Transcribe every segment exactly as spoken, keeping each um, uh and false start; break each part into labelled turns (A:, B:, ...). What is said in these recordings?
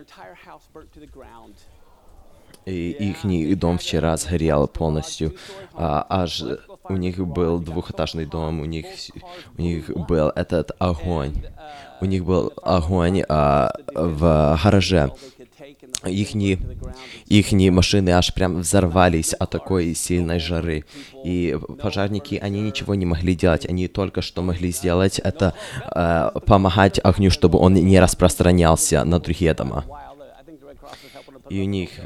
A: И их дом вчера сгорел полностью. А, аж у них был двухэтажный дом, у них, у них был этот огонь. У них был огонь а, в гараже. Ихние, ихние машины аж прям взорвались от такой сильной жары. И пожарники, они ничего не могли делать. Они только что могли сделать это, э, помогать огню, чтобы он не распространялся на другие дома. И у них,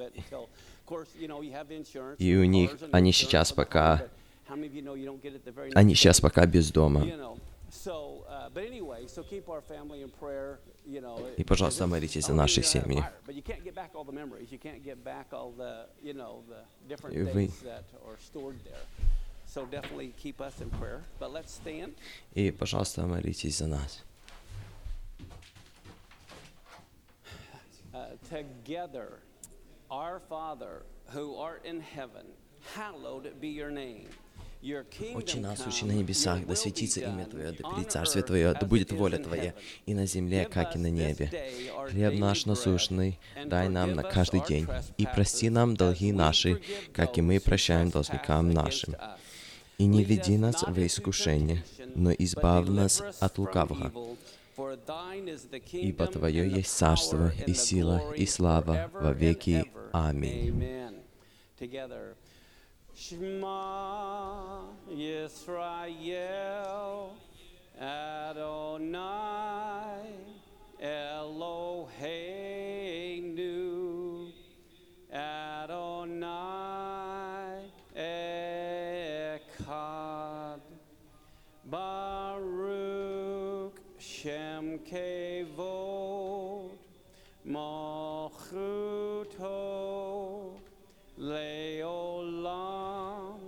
A: и у них, они сейчас пока, они сейчас пока без дома. И, пожалуйста, молитесь за наши семьи. И вы... И, пожалуйста, молитесь за нас.
B: Together, our Father, who art in heaven, hallowed be your name.
A: Отче наш, сущий на небесах, да светится имя Твое, да придет Царствие Твое, да будет воля Твоя, и на земле, как и на небе. Хлеб наш насущный дай нам на каждый день, и прости нам долги наши, как и мы прощаем должникам нашим. И не веди нас во искушение, но избавь нас от лукавого. Ибо Твое есть царство, и сила, и слава во веки. Аминь.
B: Shema Yisrael, Adonai Eloheinu, Adonai Echad, Baruch Shem Kevod, Malchuto, Leolam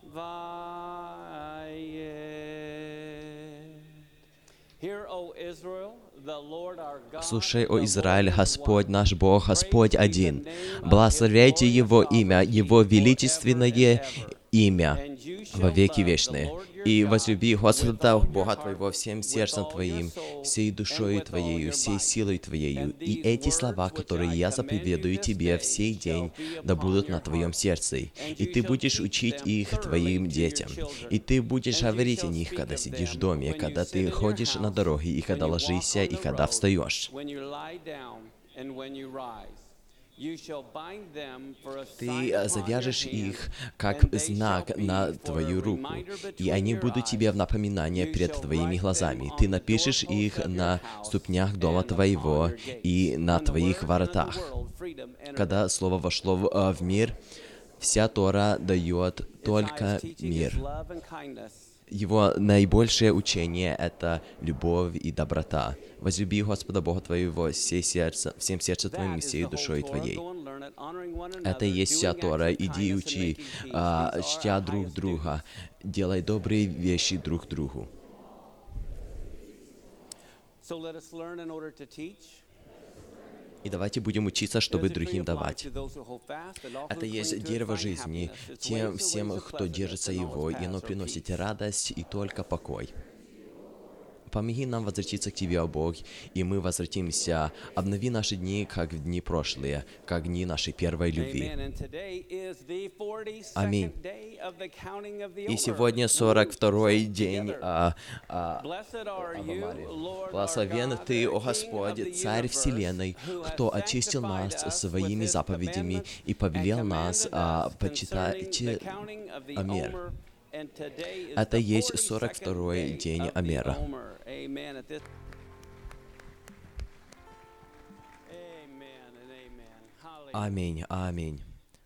B: Vayed. Hear, O Israel, the Lord our God.
A: Слушай, о Израиль, Господь наш Бог, Господь один. Благословляйте Его имя, Его величественное имя во веки вечные. И возлюби Господа Бога твоего всем сердцем твоим, всей душою твоею, всей силой твоею. И эти слова, которые я заповедую тебе в сей день, да будут на твоем сердце. И ты будешь учить их твоим детям. И ты будешь говорить о них, когда сидишь в доме, когда ты ходишь на дороге, и когда ложишься, и когда встаешь. Ты завяжешь их как знак на твою руку, и они будут тебе в напоминание перед твоими глазами. Ты напишешь их на ступнях дома твоего и на твоих воротах. Когда слово вошло в, в мир, вся Тора дает только мир. Его наибольшее учение — это любовь и доброта. Возлюби Господа Бога твоего всей сердце, всем сердцем твоим и всей душой твоей. Это и есть вся Тора. Иди и учи, а, чтя друг друга, делай добрые вещи друг другу. И давайте будем учиться, чтобы другим давать. Это есть дерево жизни тем всем, кто держится его, и оно приносит радость и только покой. Помоги нам возвратиться к Тебе, о Бог, и мы возвратимся. Обнови наши дни, как в дни прошлые, как дни нашей первой любви. Аминь. И сегодня сорок второй день а, а, Благословен Ты, о Господь, Царь Вселенной, кто очистил нас своими заповедями и повелел нас а, почитать Омер. Это есть сорок второй день Омера. Аминь, аминь.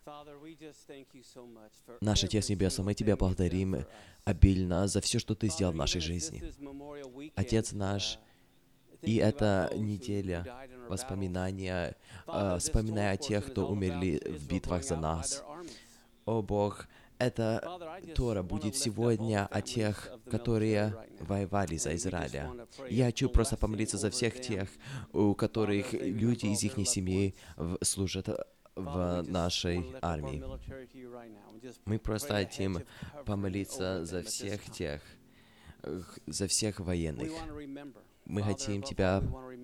A: Наш Отец Небесный, мы Тебя благодарим обильно за все, что Ты сделал в нашей жизни. Отец наш, и эта неделя воспоминания, э, вспоминая о тех, кто умерли в битвах за нас. О Бог, эта Тора будет сегодня о тех, которые воевали за Израиля. Я хочу просто помолиться за всех тех, у которых люди из их семьи служат в нашей армии. Мы просто хотим помолиться за всех тех, за всех военных. Мы хотим Тебя,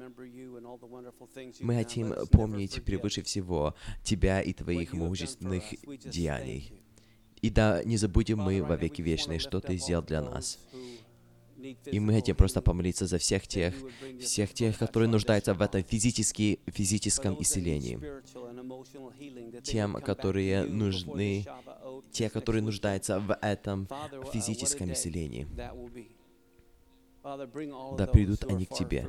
A: мы хотим помнить превыше всего Тебя и Твоих могущественных деяний. И да, не забудем мы во веки вечные, что Ты сделал для нас. И мы хотим просто помолиться за всех тех, всех тех, которые нуждаются в этом физически, физическом исцелении. Тем, которые нужны, те, которые нуждаются в этом физическом исцелении. Да придут они к Тебе.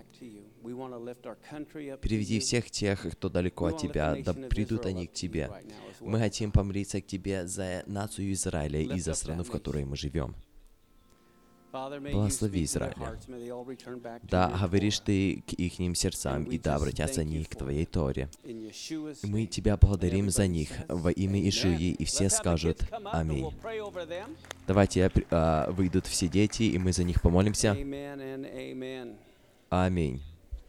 A: Приведи всех тех, кто далеко от Тебя, да придут они к Тебе. Мы хотим помолиться к Тебе за нацию Израиля и за страну, в которой мы живем. Благослови Израиля. Да, говоришь Ты к ихним сердцам, и да, обратятся они к Твоей Торе. Мы Тебя благодарим за них во имя Ишуи, и все скажут Аминь. Давайте а, выйдут все дети, и мы за них помолимся. Аминь.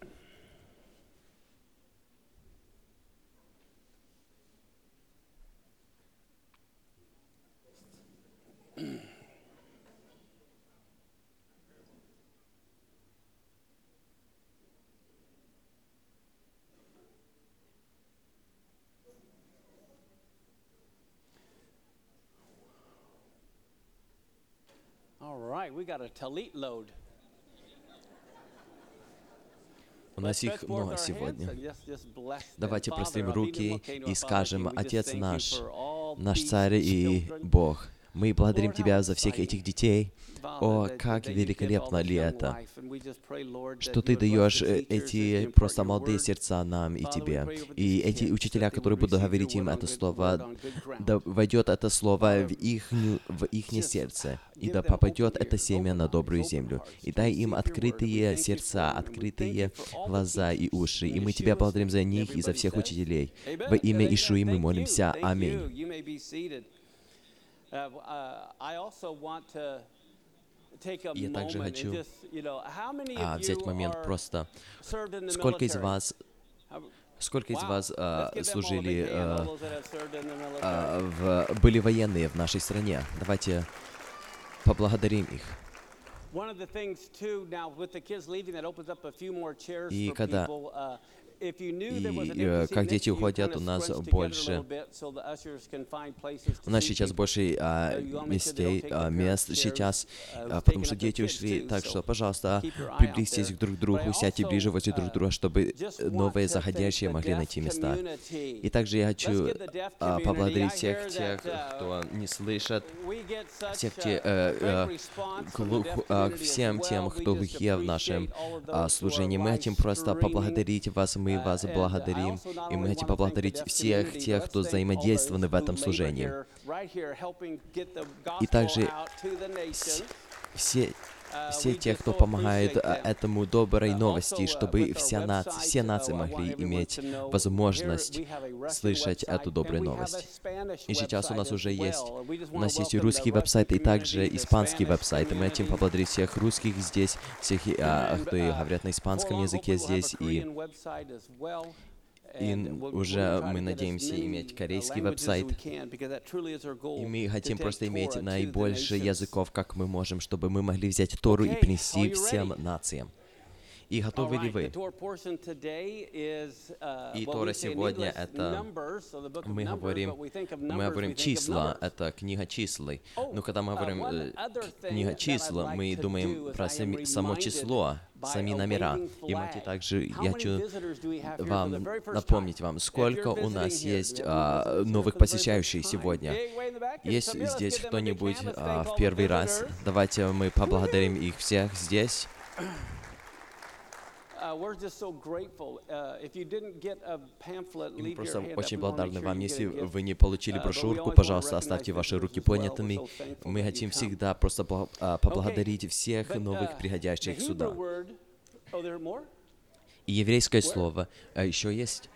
A: У нас их много сегодня. Давайте простим руки и скажем: Отец наш, наш Царь и Бог, мы благодарим Тебя за всех этих детей. О, как великолепно ли это, что Ты даешь эти просто молодые сердца нам и Тебе. И эти учителя, которые будут говорить им это слово, да войдет это слово в их, в их сердце, и да попадет это семя на добрую землю. И дай им открытые сердца, открытые глаза и уши. И мы Тебя благодарим за них и за всех учителей. Во имя Ишуи мы молимся. Аминь. Я также хочу а, взять момент просто. Сколько из вас, сколько из вас а, служили, а, а, в, были военные в нашей стране? Давайте поблагодарим их. И когда И как дети уходят, у нас больше, у нас сейчас больше а, местей, а, мест сейчас, а, потому что дети ушли. Так что, пожалуйста, приблизьтесь друг к другу, сядьте ближе возле друг друга, чтобы новые заходящие могли найти места. И также я хочу а, поблагодарить всех тех, кто не слышит, всех те, э, э, глух, э, всем тем, кто глухие в нашем а, служении. Мы хотим просто поблагодарить вас. Мы вас благодарим, и мы хотим поблагодарить всех тех, кто взаимодействованы в этом служении. И также все, все те, кто помогает этому доброй новости, чтобы вся нация, все нации могли иметь возможность слышать эту добрую новость. И сейчас у нас уже есть, у нас есть и русский веб-сайт, и также испанский веб-сайт. И мы хотим поблагодарить всех русских здесь, всех, а, кто говорят на испанском языке здесь, и И уже мы надеемся иметь корейский веб-сайт. И мы хотим просто иметь наибольше языков, как мы можем, чтобы мы могли взять Тору и принести всем нациям. И готовы ли вы? И Тора сегодня — это, мы говорим, мы говорим числа, это книга числа. Но когда мы говорим э, книга числа, мы думаем про сами, само число, сами номера. И мы также, я хочу вам напомнить вам, сколько у нас есть а, новых посещающих сегодня. Есть здесь кто-нибудь а, в первый раз? Давайте мы поблагодарим их всех здесь. Мы просто очень благодарны вам. Если вы не получили брошюрку, пожалуйста, оставьте ваши руки поднятыми. Мы хотим всегда просто поблагодарить всех новых приходящих сюда. И еврейское слово а еще есть.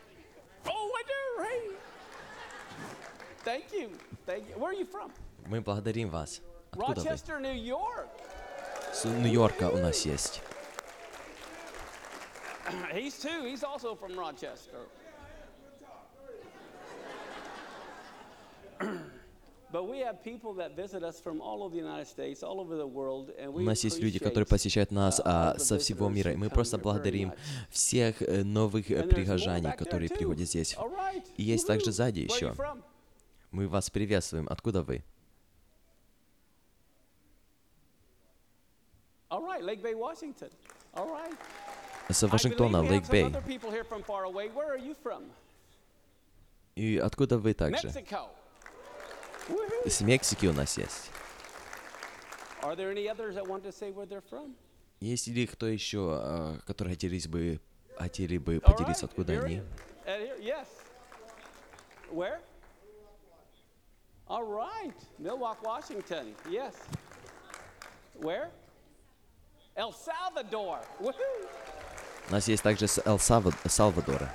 A: Мы благодарим вас. Откуда вы? С Нью-Йорка у нас есть.
B: He's too. He's also from Rochester.
A: У нас есть люди, которые посещают нас а, со всего мира, и мы просто благодарим всех э, новых э, прихожан, которые приходят здесь. И есть также сзади еще. Мы вас приветствуем. Откуда вы? С Вашингтона, Лейк-Бэй. И откуда вы также? С Мексики у нас есть. Есть ли кто еще, которые хотели бы, хотели бы поделиться, откуда они?
B: All right, Milwaukee, Washington. Yes. Where? El Salvador. Woohoo!
A: У нас есть также с Эл Салвадора.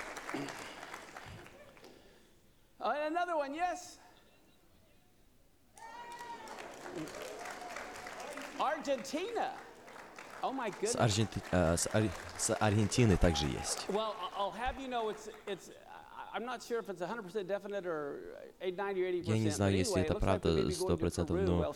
B: Uh, another one, yes. Argentina. Oh my goodness.
A: С, Арженти... uh, с, Ар... с Аргентины также есть.
B: Well, I'll have you know it's it's. I'm not sure if it's one hundred percent definite or ninety or eighty percent.
A: Я не знаю, если это правда сто процентов, но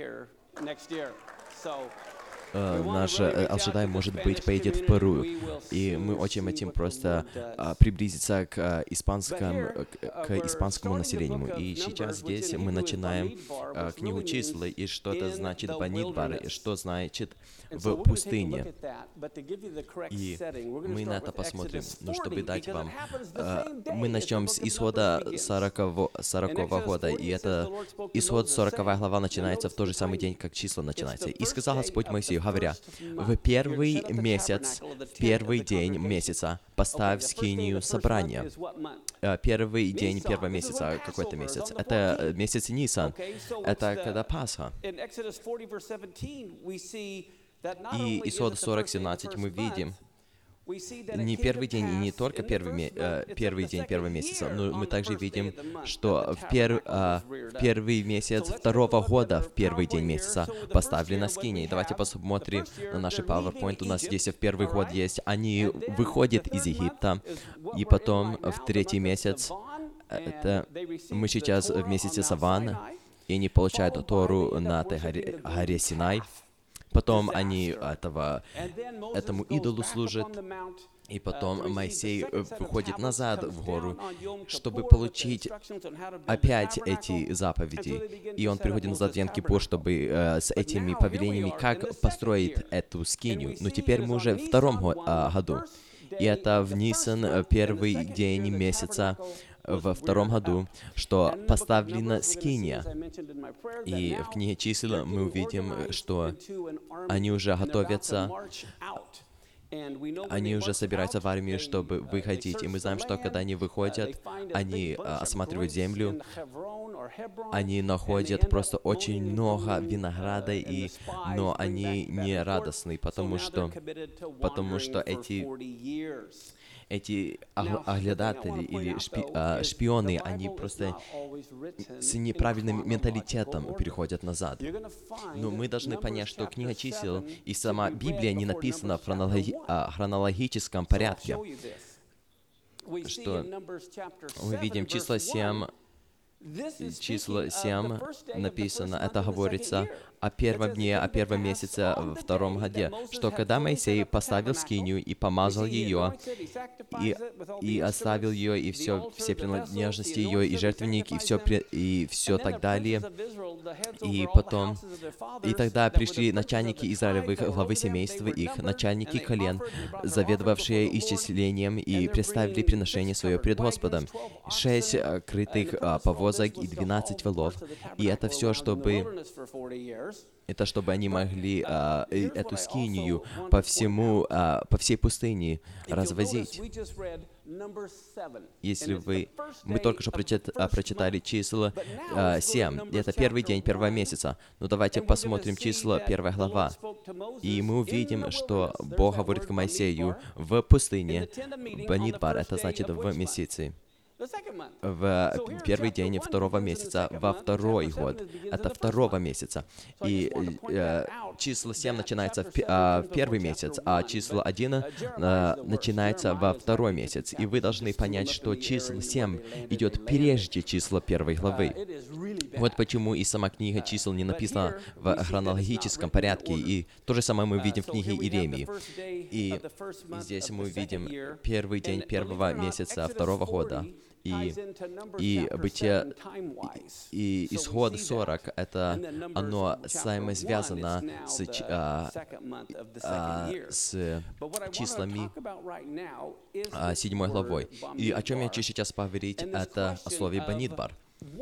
A: Uh, наш Алшадай, может быть, поедет в Перу, и мы очень хотим просто uh, приблизиться к, uh, испанскому, к, к испанскому населению. И сейчас здесь мы начинаем uh, книгу числа, и что это значит Бамидбар, и что значит в пустыне. И мы на это посмотрим. Но чтобы дать вам, uh, мы начнем с исхода сорокового года, и это исход сороковая глава начинается в тот же самый день, как числа начинается. И сказал Господь Моисею, говоря, в первый месяц, в первый день месяца поставь скинию собрания. Первый день первого месяца, какой-то месяц. Это месяц Нисан. Это когда Пасха. И Исход сорок семнадцать мы видим, не первый день и не только первый, э, первый день первого месяца, но мы также видим, что в, пер, э, в первый месяц второго года, в первый день месяца поставлена скиния. Давайте посмотрим на наши PowerPoint. У нас здесь в первый год есть. Они выходят из Египта, и потом в третий месяц, это мы сейчас в месяце Саван, и они получают Тору на этой горе, горе Синай. Потом они этого, этому идолу служат, и потом Моисей выходит назад в гору, чтобы получить опять эти заповеди. И он приходит назад в Йом-Кипур, чтобы э, с этими повелениями, как построить эту скинию. Но теперь мы уже в втором го- э, году. И это в Нисан, первый день месяца, во втором году, что поставлена скиния. И в книге чисел мы увидим, что они уже готовятся, они уже собираются в армию, чтобы выходить. И мы знаем, что когда они выходят, они а, осматривают землю, они находят просто очень много винограда, и, но они не радостны, потому что, потому что эти... Эти оглядатели или шпи, а, шпионы, они просто с неправильным менталитетом переходят назад. Но мы должны понять, что книга чисел и сама Библия не написана в хронологи, а, хронологическом порядке. Что мы видим число семь, число семь написано, это говорится о первом дне, о первом месяце во втором годе, что когда Моисей поставил скинию и помазал ее, и, и оставил ее, и все, все принадлежности ее, и жертвенник, и все, и все так далее, и потом, и тогда пришли начальники Израилевых, главы семейства их, начальники колен, заведовавшие исчислением, и представили приношение свое пред Господом. Шесть крытых а, повозок и двенадцать волов, и это все, чтобы... Это чтобы они могли а, эту скинию по всему, а, по всей пустыне развозить. Если вы... Мы только что прочит, а, прочитали числа а, семь. Это первый день первого месяца. Но давайте посмотрим числа первая глава. И мы увидим, что Бог говорит к Моисею в пустыне, Бамидбар, это значит в месяце. В первый день второго месяца, во второй год. Это второго месяца. И э, число семь начинается в, э, в первый месяц, а число один э, начинается во второй месяц. И вы должны понять, что число семь идет прежде числа первой главы. Вот почему и сама книга чисел не написана в хронологическом порядке. И то же самое мы видим в книге Иеремии. И здесь мы видим первый день первого месяца второго года. И, и бытие, и исход сорок, это оно взаимосвязано с, а, а, с числами а, седьмой главой. И о чем я хочу сейчас поговорить, это о слове Бамидбар.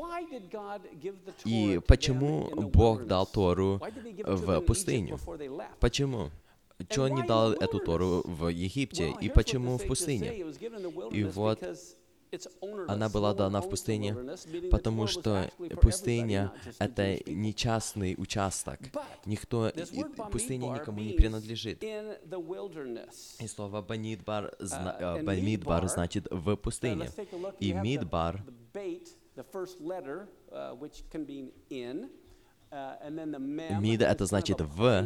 A: И почему Бог дал Тору в пустыню? Почему? Чего Он не дал эту Тору в Египте? И почему в пустыне? И вот она была дана в пустыне, потому что пустыня — это не частный участок. Никто, пустыня никому не принадлежит. И слово «Бамидбар» зна, «Бамидбар» значит «в пустыне». И «Мидбар» «мид» — это значит «в»,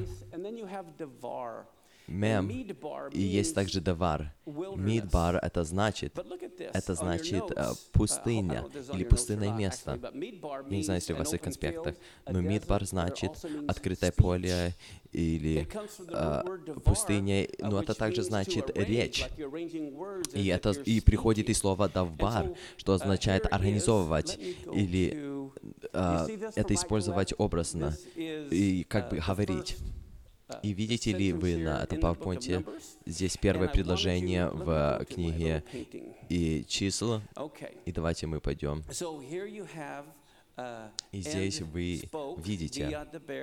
A: «мем», и есть также «давар». «Мидбар» — это значит, это значит uh, пустыня или пустынное место. Я не знаю, если у вас в конспектах, но «мидбар» значит открытое поле или uh, пустыня, но это также значит речь. И, это, и приходит и слово «давбар», что означает организовывать или uh, это использовать образно и как бы говорить. И видите ли вы на этом PowerPoint, здесь первое предложение в книге и числа. И давайте мы пойдем. И здесь вы видите,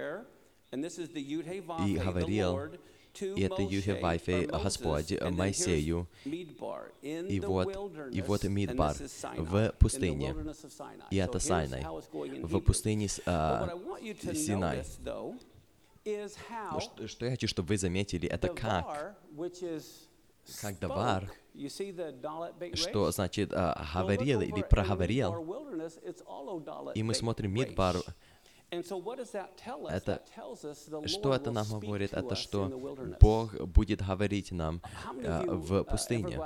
A: и говорил, и это Юхе-Вайфе Господь Моисею, и вот, и вот Мидбар в пустыне, и это Синай, в пустыне а, Синай. Что, что я хочу, чтобы вы заметили, это как, как давар, что значит а, говорил или проговорил. И мы смотрим Мидбар. Это, что это нам говорит? Это что Бог будет говорить нам а, в пустыне.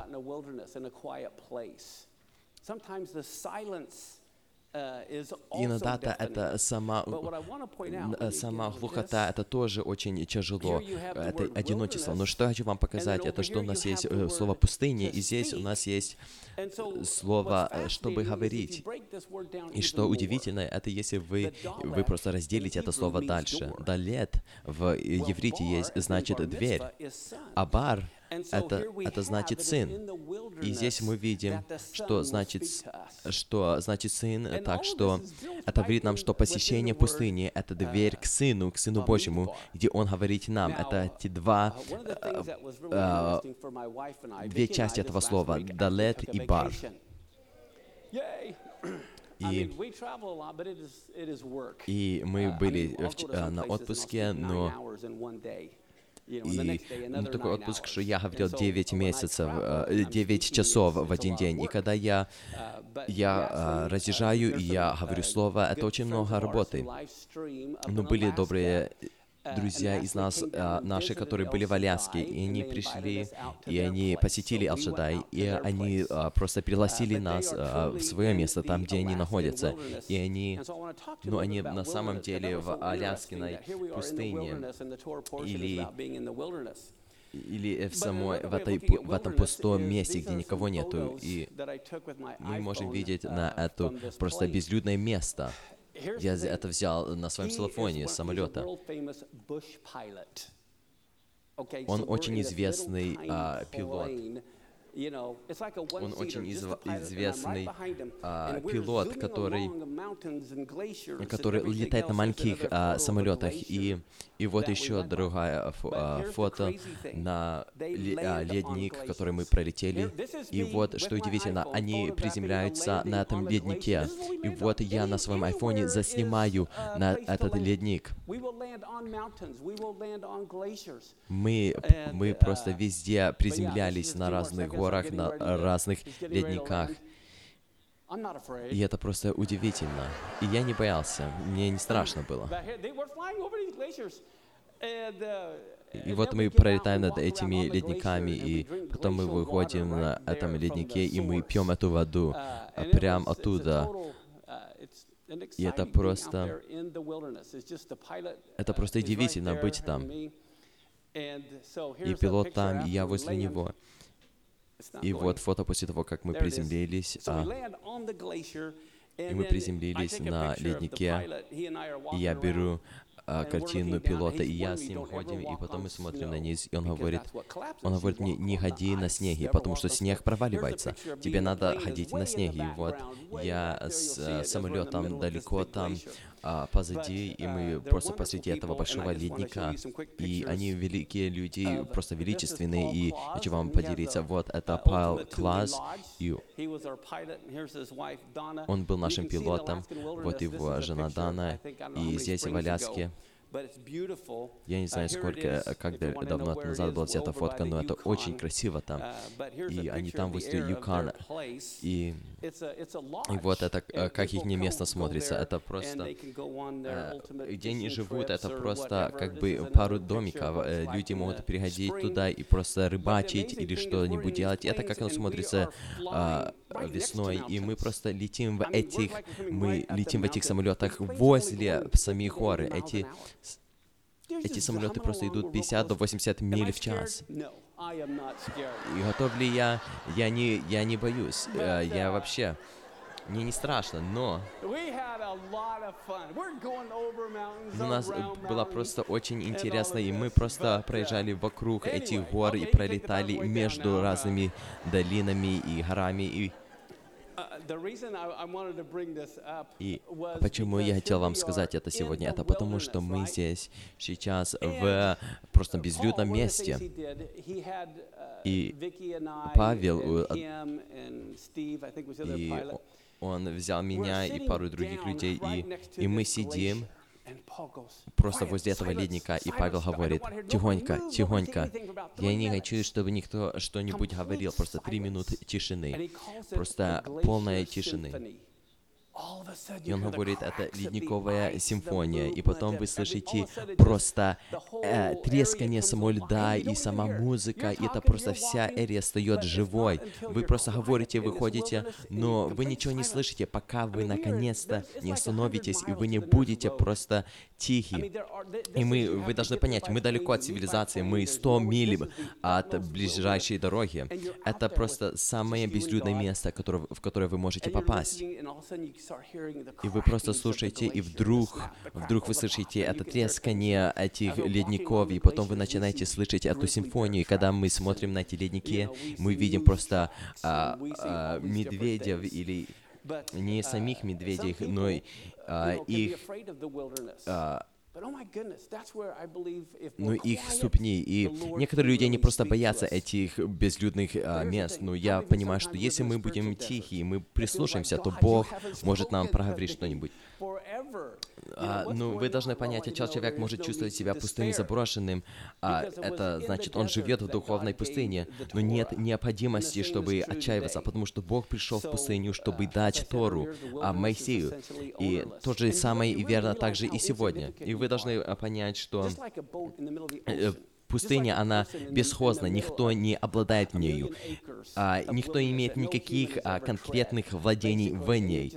A: Иногда это сама, сама глухота, это тоже очень тяжело, это одиночество. Но что я хочу вам показать, это что у нас есть слово «пустыня», и здесь у нас есть слово «чтобы говорить». И что удивительно, это если вы, вы просто разделите это слово дальше. «Далет» в иврите есть, значит «дверь», а «бар» Это, это значит сын. И здесь мы видим, что значит, что значит сын, так что это говорит нам, что посещение пустыни — это дверь к Сыну, к Сыну Божьему, где Он говорит нам. Это эти два, э, э, две части этого слова — «далет» и «бар». И, и мы были в, на отпуске, но... И ну, такой отпуск, что я говорил девять месяцев, девять часов в один день. И когда я, я разъезжаю, и я говорю слово, это очень много работы. Но были добрые друзья из нас, наши, которые были в Аляске, и они пришли, и они посетили Эл-Шадай, и они просто пригласили нас в свое место, там, где они находятся. И они, ну, они на самом деле в Аляской пустыне, или, или в, самой, в, этой, в этом пустом месте, где никого нету. И мы можем видеть на это просто безлюдное место. Я это взял на своем телефоне с самолета. Он очень известный а, пилот. Он очень изв... известный а, пилот, который, который летает на маленьких а, самолетах. И, и вот еще другая фо, а, фото на ли, а, ледник, который мы пролетели. И вот, что удивительно, они приземляются на этом леднике. И вот я на своем айфоне заснимаю на этот ледник. Мы, мы просто везде приземлялись на разных горах, на разных ледниках. И это просто удивительно. И я не боялся, мне не страшно было. И вот мы пролетаем над этими ледниками, и потом мы выходим на этом леднике, и мы пьем эту воду прямо оттуда. И это просто, это просто удивительно быть там. И пилот там, и я возле него. И вот фото после того, как мы приземлились. А, и мы приземлились на леднике. И я беру а, картину пилота, и я с ним ходим, и потом мы смотрим на низ, и он говорит, он говорит мне, не ходи на снеге, потому что снег проваливается. Тебе надо ходить на снеге. И вот я с а, самолетом далеко там а, позади, и мы просто посреди этого большого ледника. И они великие люди, просто величественные, и хочу вам поделиться. Вот это Павел Класс, и он был нашим пилотом, вот его жена Дана, и здесь в Аляске. Я не знаю, сколько, как давно назад была взята фотка, но это очень красиво там. И они там возле Юкона. И, и вот это, как их место смотрится, это просто... Где они живут, это просто как бы пару домиков. Люди могут приходить туда и просто рыбачить или что-нибудь делать. Это как оно смотрится а, весной. И мы просто летим в этих... Мы летим в этих самолетах возле самих горы. Эти... Эти самолеты просто идут пятьдесят до восьмидесяти миль в час. И готов ли я? Я не, я не боюсь. Я вообще... Мне не страшно, но... У нас было просто очень интересно, и мы просто проезжали вокруг этих гор и пролетали между разными долинами и горами, и... И почему я хотел вам сказать это сегодня? Это потому, что мы здесь сейчас в просто безлюдном месте. И Павел, и он взял меня и пару других людей, и, и мы сидим просто возле этого ледника, и Павел говорит, тихонько, тихонько, я не хочу, чтобы никто что-нибудь говорил, просто три минуты тишины, просто полная тишины. И он говорит, это ледниковая симфония, и потом вы слышите просто э, трескание самого льда и сама музыка, и это просто вся эрия встает живой. Вы просто говорите, выходите, но вы ничего не слышите, пока вы наконец-то не остановитесь, и вы не будете просто тихи. И мы, вы должны понять, мы далеко от цивилизации, мы сто миль от ближайшей дороги. Это просто самое безлюдное место, которое, в которое вы можете попасть. И вы просто слушаете, и вдруг, вдруг вы слышите это трескание этих ледников, и потом вы начинаете слышать эту симфонию. И когда мы смотрим на эти ледники, мы видим просто а, а, медведев, или не самих медведей, но а, их... А, ну, их ступни. И некоторые люди, они просто боятся этих безлюдных а, мест. Но я понимаю, что если мы будем тихие, мы прислушаемся, то Бог может нам проговорить что-нибудь. А, ну, вы должны понять, что человек может чувствовать себя пустым и заброшенным. А, это значит, он живет в духовной пустыне, но нет необходимости, чтобы отчаиваться, потому что Бог пришел в пустыню, чтобы дать Тору а, Моисею. И то же самое и верно также и сегодня. И вы должны понять, что э, пустыня, она бесхозна, никто не обладает нею, а, никто не имеет никаких а, конкретных владений в ней.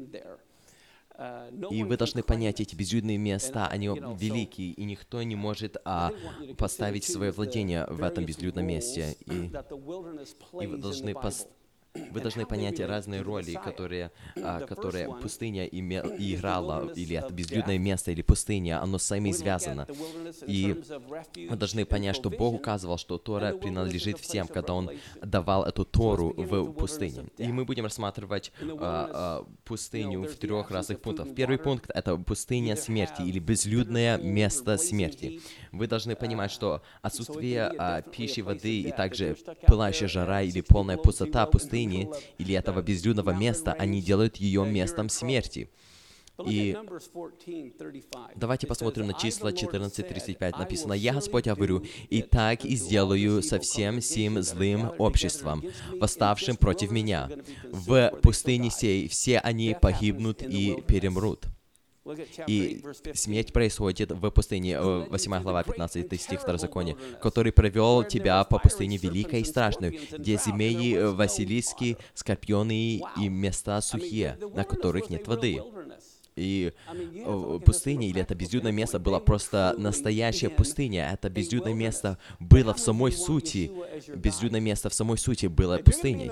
A: И вы должны понять, эти безлюдные места, они великие, и никто не может а, поставить свое владение в этом безлюдном месте. И, и вы должны пос... Вы должны понять разные роли, которые, а, которые пустыня име, играла, или это безлюдное место, или пустыня, оно с вами связано. И вы должны понять, что Бог указывал, что Тора принадлежит всем, когда Он давал эту Тору в пустыне. И мы будем рассматривать а, а, пустыню в трех разных пунктах. Первый пункт — это пустыня смерти, или безлюдное место смерти. Вы должны понимать, что отсутствие а, пищи, воды, и также пылающая жара, или полная пустота пустыни, или этого безлюдного места, они делают ее местом смерти. И давайте посмотрим на числа четырнадцать тридцать пять. Написано: «Я, Господь, говорю, и так и сделаю со всем сим злым обществом, восставшим против меня. В пустыне сей все они погибнут и перемрут». И смерть происходит в пустыне, восьмая глава, пятнадцатый стих Второзакония, «который провел тебя по пустыне великой и страшной, где змеи, василиски, скорпионы и места сухие, на которых нет воды». И э, пустыня, или это безлюдное место, было просто настоящая пустыня. Это безлюдное место было в самой сути. Безлюдное место в самой сути было пустыней.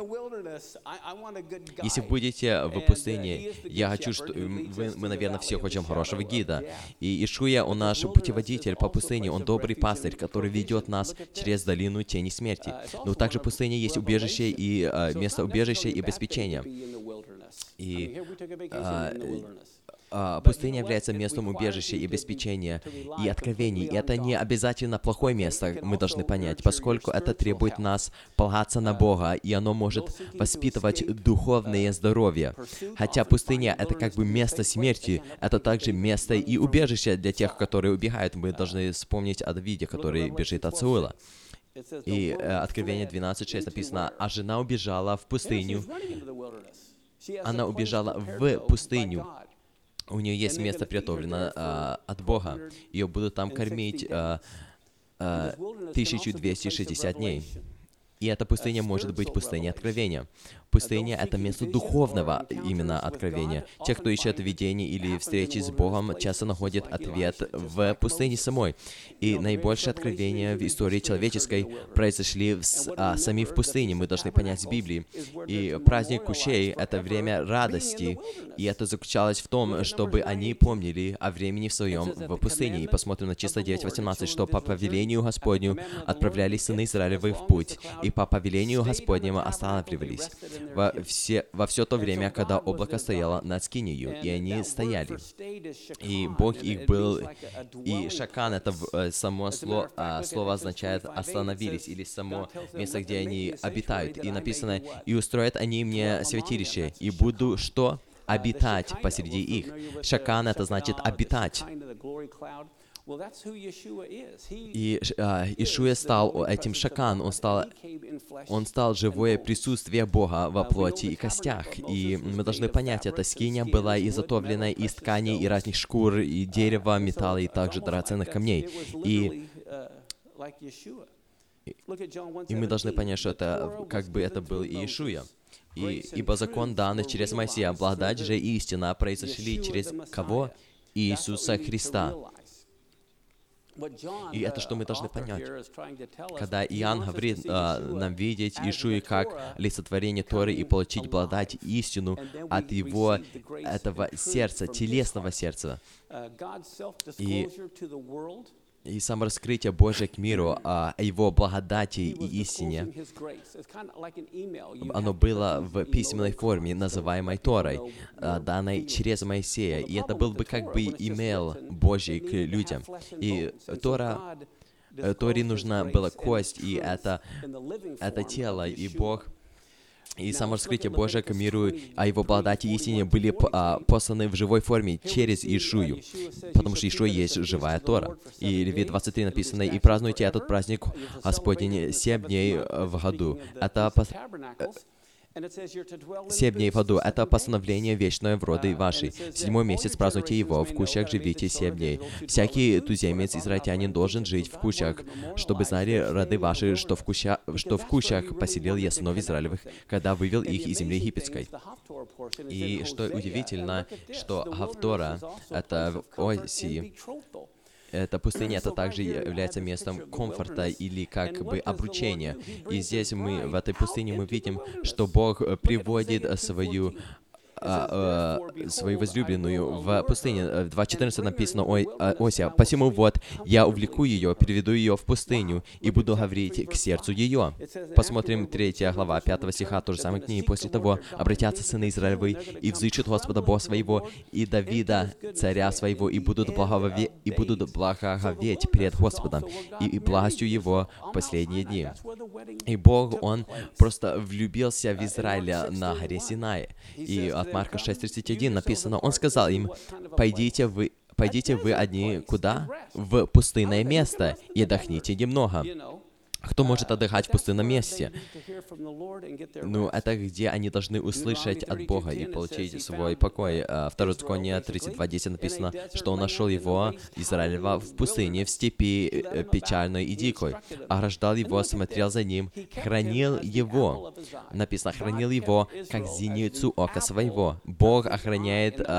A: Если будете в пустыне, я хочу, что вы, мы, наверное, все хотим хорошего гида. И Ишуя, он наш путеводитель по пустыне, он добрый пастырь, который ведет нас через долину тени смерти. Но также в пустыне есть убежище и а, место убежища и обеспечения. И а, а, пустыня является местом убежища и обеспечения и откровений. И это не обязательно плохое место, мы должны понять, поскольку это требует нас полагаться на Бога, и оно может воспитывать духовное здоровье. Хотя пустыня — это как бы место смерти, это также место и убежище для тех, которые убегают. Мы должны вспомнить о Давиде, который бежит от Саула. И э, Откровение двенадцать шесть написано: «А жена убежала в пустыню». Она убежала в пустыню. У нее есть место приготовлено а, от Бога. Ее будут там кормить а, а, тысяча двести шестьдесят дней. И эта пустыня может быть пустыней откровения. Пустыня — это место духовного именно откровения. Те, кто ищет видение или встречи с Богом, часто находят ответ в пустыне самой. И наибольшие откровения в истории человеческой произошли в, а, сами в пустыне. Мы должны понять с Библии. И праздник Кущей — это время радости. И это заключалось в том, чтобы они помнили о времени в своем в пустыне. И посмотрим на числа девять восемнадцать, что по повелению Господню отправлялись сыны Израилевы в путь, и по повелению Господнему останавливались во все, во все то время, когда облако стояло над Скинию, и они стояли. И Бог их был, и Шакан — это э, само слово, а, слово означает «остановились», или само место, где они обитают. И написано: «И устроят они мне святилище, и буду что? Обитать посреди их». Шакан — это значит «обитать». И а, Ишуя стал этим Шакан, он стал, он стал живое присутствие Бога во плоти и костях. И мы должны понять, эта скиния была изготовлена из тканей и разных шкур, и дерева, металла, и также драгоценных камней. И, и мы должны понять, что это как бы это был и Ишуя. И, ибо закон данный через Моисея, благодать же и истина произошли через кого? Иисуса Христа. И это что мы должны понять. Когда Иоанн говорит а, нам видеть Ишуи как олицетворение Торы и получить благодать и истину от его этого сердца, телесного сердца. И, и самораскрытие Божие к миру о его благодати и истине, оно было в письменной форме, называемой Торой, данной через Моисея. И это был бы как бы имейл Божий к людям. И Тора, Торе нужна была кость, и это, это тело, и Бог... И самораскрытие Божие к миру о его благодати и истине были а, посланы в живой форме через Ишую, потому что Ишуя есть живая Тора. И Левит двадцать три написано: «И празднуйте этот праздник Господень семь дней в году». Это пос... Семь дней в году — это постановление вечное в роды вашей. В седьмой месяц празднуйте его, в кущах живите семь дней. Всякий туземец, израильтянин, должен жить в кущах, чтобы знали роды ваши, что в, куща, что в кущах поселил я сынов Израилевых, когда вывел их из земли египетской. И что удивительно, что Гавтора — это в оси. Эта пустыня, это также является местом комфорта или как бы обручения. И здесь мы, в этой пустыне, мы видим, что Бог приводит свою а, а, свою возлюбленную в пустыне. В два четырнадцать написано о Ося: «Посему вот я увлеку ее, переведу ее в пустыню и буду говорить к сердцу ее». Посмотрим третья глава пятого стиха, то же самое книги. «После того обратятся сыны Израилевы и взыщут Господа Бога своего и Давида, царя своего, и будут благоговеть, и будут благоговеть пред Господом и, и благостью Его в последние дни». И Бог, Он просто влюбился в Израиля на горе Синай. И от Марка шесть тридцать один написано: «Он сказал им: пойдите вы, пойдите вы одни куда? В пустынное место и отдохните немного». Кто может отдыхать в пустынном месте? Ну, это где они должны услышать от Бога и получить свой покой. Второе Царствование тридцать два десять написано, что он нашел его, Израилева, в пустыне, в степи печальной и дикой. Ограждал его, смотрел за ним, хранил его. Написано: хранил его, как зеницу ока своего. Бог охраняет а,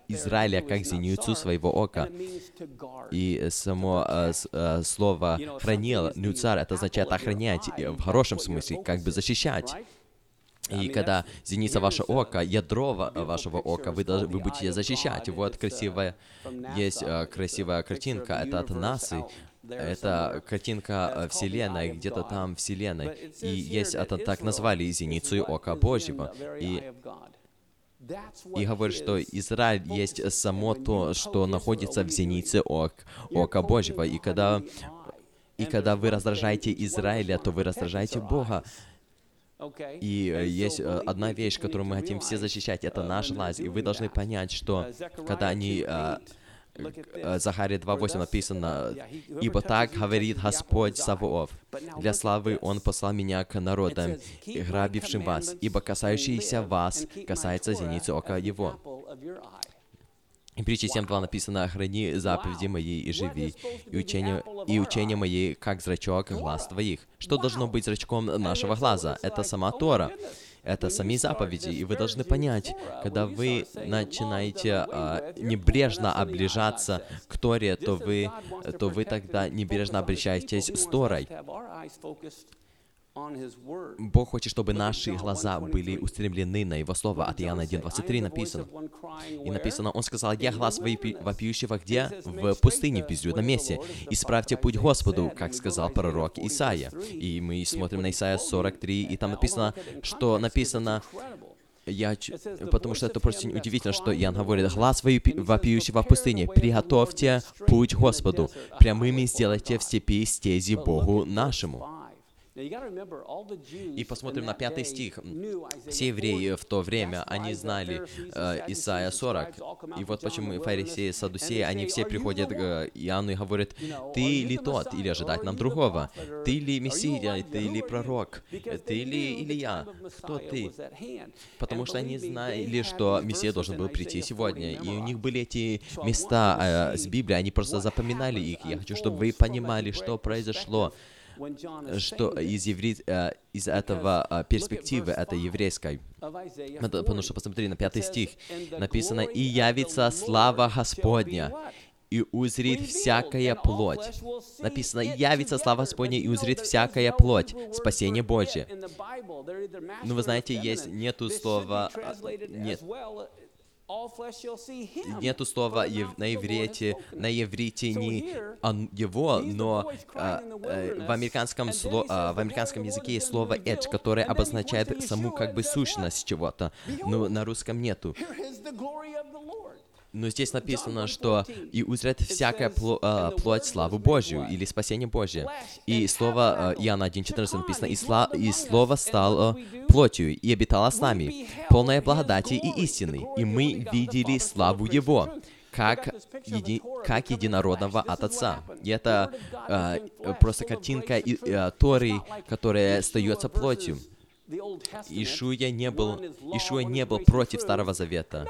A: Израиля как зеницу своего ока. И само э, с, э, слово «хранил», «нюцар», это означает охранять, в хорошем смысле, как бы защищать. И когда зеница вашего ока, ядро вашего ока, вы, должны, вы будете защищать. Вот красивая, есть э, красивая картинка, это от НАСА. Это картинка Вселенной, где-то там Вселенной. И есть, это так назвали, зеницу ока Божьего. И, и говорит, что Израиль есть само то, что находится в зенице ок, ока Божьего. И когда, и когда вы раздражаете Израиля, то вы раздражаете Бога. И есть одна вещь, которую мы хотим все защищать, это наш власть. И вы должны понять, что когда они... Захария два восемь написано: «Ибо так говорит Господь Саваоф, для славы Он послал меня к народам, грабившим вас, ибо касающийся вас касается зеницы ока Его». И притча семь два написано: «Храни заповеди мои и живи, и учения, и учения мои, как зрачок глаз твоих». Что должно быть зрачком нашего глаза? Это сама Тора. Это сами заповеди, и вы должны понять, когда вы начинаете а, небрежно оближаться к Торе, то вы, то вы тогда небрежно обращаетесь с Торой. Бог хочет, чтобы наши глаза были устремлены на Его Слово. От Иоанна один двадцать три написано. И написано, Он сказал: «Я глаз вопиющего где? В пустыне, в безлюдном месте. Исправьте путь Господу, как сказал пророк Исаия». И мы смотрим на Исаия сорок три, и там написано, что написано... Я, потому что это просто удивительно, что Иоанн говорит: «Глаз вопиющего в пустыне, приготовьте путь Господу, прямыми сделайте в степи стези Богу нашему». И посмотрим на пятый стих. Все евреи в то время, они знали э, Исаия сорок. И вот почему фарисеи, саддусеи, они все приходят к Иоанну и говорят: «Ты ли тот, или ожидать нам другого? Ты ли Мессия, ты ли пророк? Ты ли Илия? Кто ты?» Потому что они знали, что Мессия должен был прийти сегодня. И у них были эти места э, с Библией, они просто запоминали их. Я хочу, чтобы вы понимали, что произошло. Что из, евре... из этого перспективы, этой еврейской. Потому что, посмотри, на пятый стих написано: «И явится слава Господня, и узрит всякая плоть». Написано: «Явится слава Господня, и узрит всякая плоть, спасение Божье». Ну, вы знаете, есть, нету слова... Нет. Нету слова на иврите, на иврите не его, но а, а, в, американском сло, а, в американском языке есть слово «edge», которое обозначает саму как бы сущность чего-то, но на русском нету. Но здесь написано, что «и узрят всякая пло, а, плоть славу Божью» или «спасение Божье». И слово а, Иоанна один четырнадцать написано: «И, сла, и слово стало плотью, и обитало с нами, полное благодати и истины, и мы видели славу Его, как, еди, как единородного от Отца». И это а, просто картинка и, а, Торы, которая остается плотью. Ишуя не был, Ишуя не был против Старого Завета.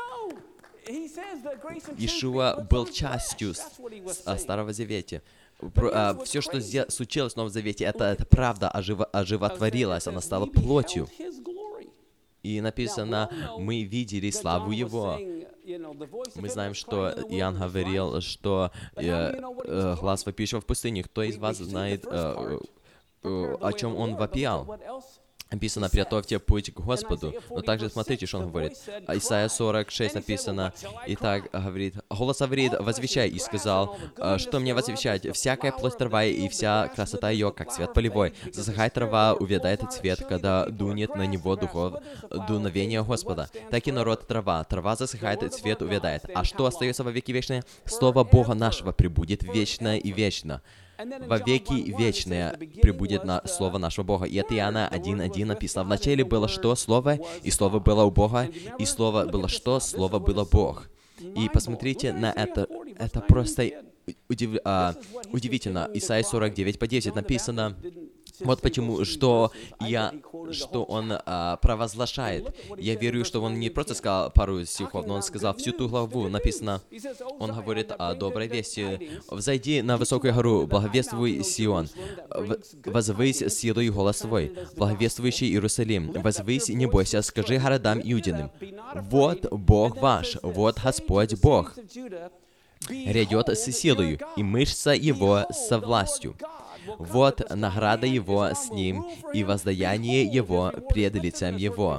A: Иешуа был частью Старого Завета. А, все, что случилось в Новом Завете, это, это правда оживо, оживотворилась, она стала плотью. И написано: «Мы видели славу Его». Мы знаем, что Иоанн говорил, что э, э, глаз вопиющего в пустыне. Кто из вас знает, э, э, о чем он вопиял? Написано: «Приготовьте путь к Господу». Но также смотрите, что он говорит. Исайя сорок шесть написано, и так говорит: «Голос говорит: возвещай, и сказал, что мне возвещать? Всякая плоть трава, и вся красота ее, как цвет полевой. Засыхает трава, увядает цвет, когда дунет на него духов, дуновение Господа. Так и народ трава. Трава засыхает, цвет увядает. А что остается во веки вечные? Слово Бога нашего пребудет вечно и вечно». Во веки вечные пребудет на Слово нашего Бога. И это Иоанна один один написано. «Вначале было что? Слово, и Слово было у Бога, и Слово было что? Слово было Бог». И посмотрите на это. Это просто удив... а, удивительно. Исайя сорок девять по десять написано. Вот почему, что я, что он а, провозглашает. Я верю, что он не просто сказал пару стихов, но он сказал всю ту главу. Написано, он говорит о доброй вести. «Взойди на высокую гору, благовествуй Сион, возвысь силой голос твой, благовествующий Иерусалим, возвысь, не бойся, скажи городам Иудиным, «Вот Бог ваш, вот Господь Бог, грядет с силою, и мышца Его со властью. Вот награда Его с Ним, и воздаяние Его пред лицем Его».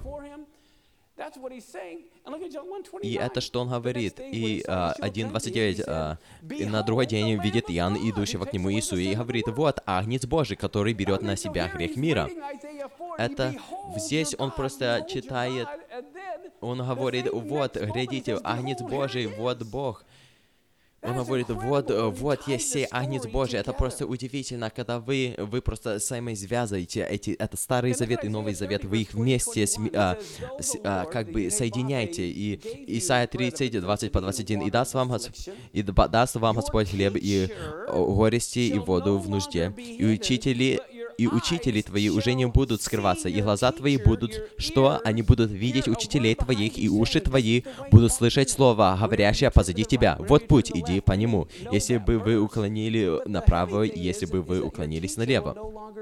A: И это что он говорит. И а, один двадцать девять, а, и на другой день видит Иоанн, идущего к нему Иисуса, и говорит: «Вот Агнец Божий, который берет на себя грех мира». Это здесь он просто читает, он говорит: «Вот, глядите, Агнец Божий, вот Бог». Он говорит: вот, вот есть сей Агнец Божий. Это просто удивительно, когда вы, вы просто сами связываете эти, это Старый Завет и Новый Завет, вы их вместе с, а, с, а, как бы соединяете. И Исайя тридцать, двадцать по двадцать один. «И даст вам, и даст вам Господь хлеб и горести, и воду в нужде, и учители и учители твои уже не будут скрываться, и глаза твои будут, что? Они будут видеть учителей твоих, и уши твои будут слышать слово, говорящее позади тебя. Вот путь, иди по нему. Если бы вы уклонили направо, если бы вы уклонились налево».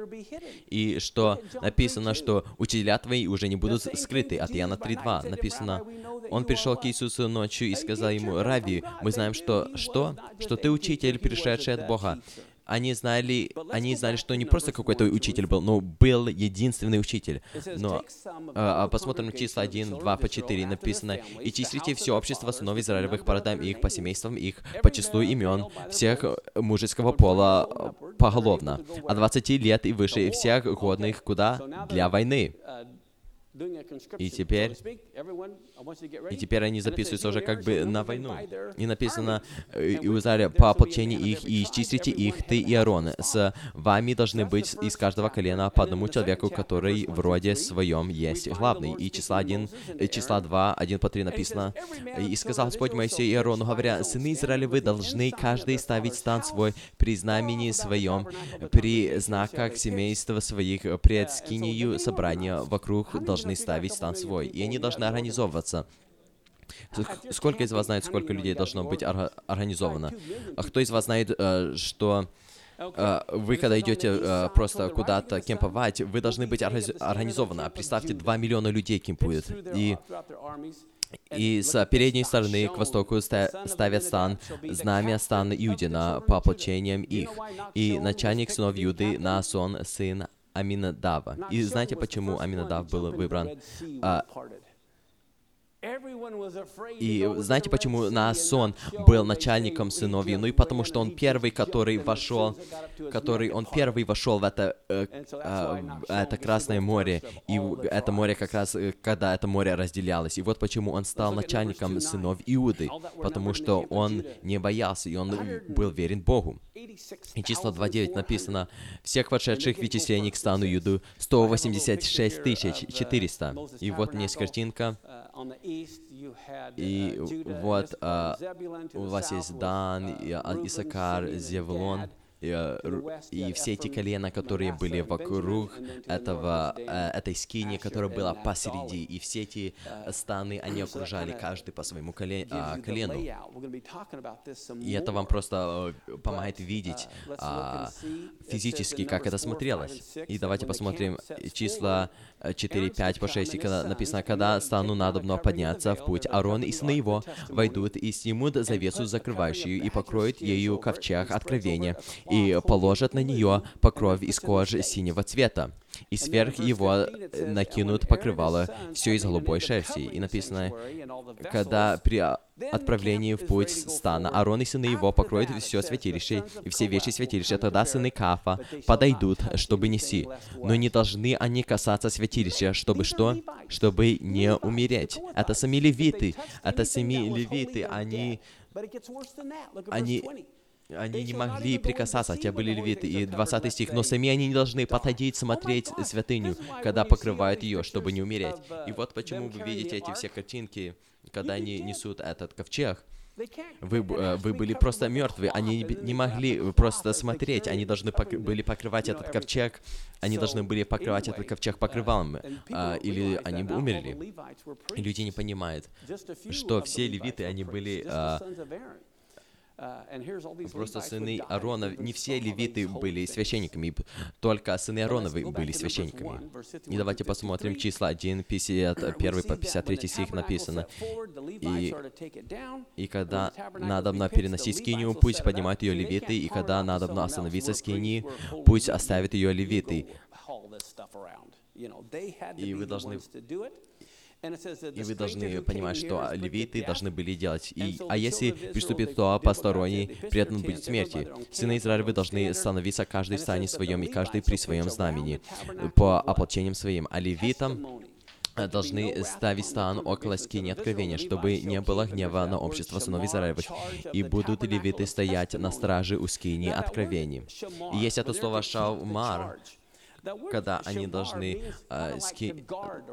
A: И что написано, что учителя твои уже не будут скрыты. От Иоанна три два написано: «Он пришел к Иисусу ночью и сказал ему: Рави, мы знаем, что, что, что ты учитель, пришедший от Бога». Они знали, они знали, что не просто какой-то учитель был, но был единственный учитель. Но а, посмотрим числа один, два по четыре, написано: «И числите все общество сынов Израилевых по родам их, по семействам их, по числу имен всех мужеского пола поголовно, от двадцати лет и выше, и всех годных куда? Для войны». И теперь, и теперь они записываются уже как бы на войну. И написано: «И Израиля по ополчению их, и исчислите их, ты и Аарон. С вами должны быть из каждого колена по одному человеку, который в роде своем есть главный». И числа один, числа два, один по три написано: «И сказал Господь Моисею и Аарону, говоря: сыны Израилевы должны каждый ставить стан свой при знамени своем, при знаках семейства своих, пред скинию собрания вокруг должны ставить стан свой». И они должны организовываться. Сколько из вас знает, сколько людей должно быть ор- организовано? А кто из вас знает, э, что э, вы, когда идете э, просто куда-то кемповать, вы должны быть орга- организованы? А представьте, два миллиона людей кемпуют. И И с передней стороны к востоку ставят стан, знамя стана Иудина по ополчениям их. И начальник сынов Иуды Наасон, сын Аминадава. И знаете, почему Аминадав был выбран? А, и знаете, почему Наасон был начальником сынов Иуды? Ну и потому что он первый, который вошел, который он первый вошел в это, э, э, это Красное море, и это море как раз, когда это море разделялось. И вот почему он стал начальником сынов Иуды, потому что он не боялся, и он был верен Богу. И число два девять написано: «Всех вошедших в вычисление к стану Иуды сто восемьдесят шесть тысяч четыреста». И вот у меня есть картинка. И вот а, у вас есть Дан, Исакар, Зевлон, и, и все эти колена, которые были вокруг этого, этой скинии, которая была посреди, и все эти станы, они окружали каждый по своему коле, а, колену. И это вам просто помогает видеть а, физически, как это смотрелось. И давайте посмотрим числа четыре, пять по шесть, когда написано: «Когда стану надобно подняться в путь, Аарон и сыны его войдут и снимут завесу закрывающую, и покроют ею ковчег откровения, и положат на нее покров из кожи синего цвета, и сверх его накинут покрывало все из голубой шерсти». И написано: «Когда при отправлении в путь стана Аарон и сыны его покроют все святилище и все вещи святилища, тогда сыны Каафа подойдут, чтобы неси. Но не должны они касаться святилища, чтобы что? Чтобы не умереть». Это сами левиты, это сами левиты, они... они Они не могли прикасаться, хотя были левиты. И двадцатый стих: «Но сами они не должны подходить смотреть святыню, когда покрывают ее, чтобы не умереть». И вот почему вы видите эти все картинки, когда они несут этот ковчег. Вы, вы были просто мертвы, они не могли просто смотреть, они должны пок- были покрывать этот ковчег, они должны были покрывать этот ковчег покрывалом, а, или они бы умерли. И люди не понимают, что все левиты, они были... А, Просто сыны Аарона, не все левиты были священниками, только сыны Аароновы были священниками. И давайте посмотрим числа один, пятьдесят один по пятьдесят третий стих написано. И, и когда надобно переносить скинию, пусть поднимают ее левиты, и когда надобно остановиться скинии, пусть оставят ее левиты. И вы должны... И вы должны понимать, что левиты должны были делать. И, а если приступит кто посторонний, предан будет смерти. Сыны Израилевы должны становиться каждый в стане своем и каждый при своем знамени, по ополчениям своим. А левитам должны ставить стан около скини откровения, чтобы не было гнева на общество сынов Израилевых. И будут левиты стоять на страже у скини откровений. И есть это слово «шавмар», когда они должны... Uh, ски...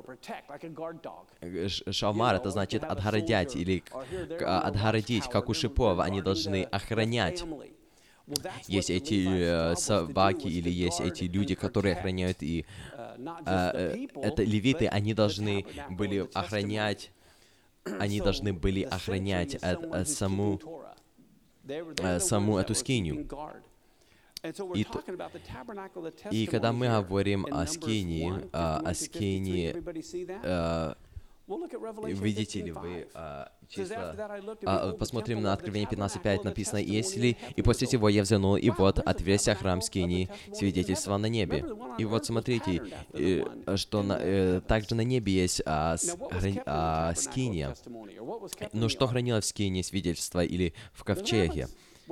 A: Шавмар, это значит отгородять или uh, отгородить, как у шипов. Они должны охранять. Есть эти uh, собаки или есть эти люди, которые охраняют. И uh, uh, это левиты, они должны были охранять... Они должны были охранять uh, uh, саму, uh, саму эту скинию. И, и когда мы говорим о скинии, о скинии, э, видите ли вы э, числа, э, посмотрим на Откровение пятнадцать пять, написано, «Если и после всего я взглянул, и вот отверзся храм скинии, свидетельства на небе». И вот смотрите, э, что на, э, также на небе есть а, с, храни, а, скиния. Но что хранило в скинии свидетельства или в ковчеге?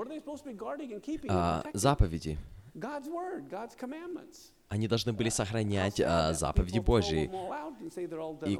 A: А, заповеди. Они должны были сохранять а, заповеди Божьи. И,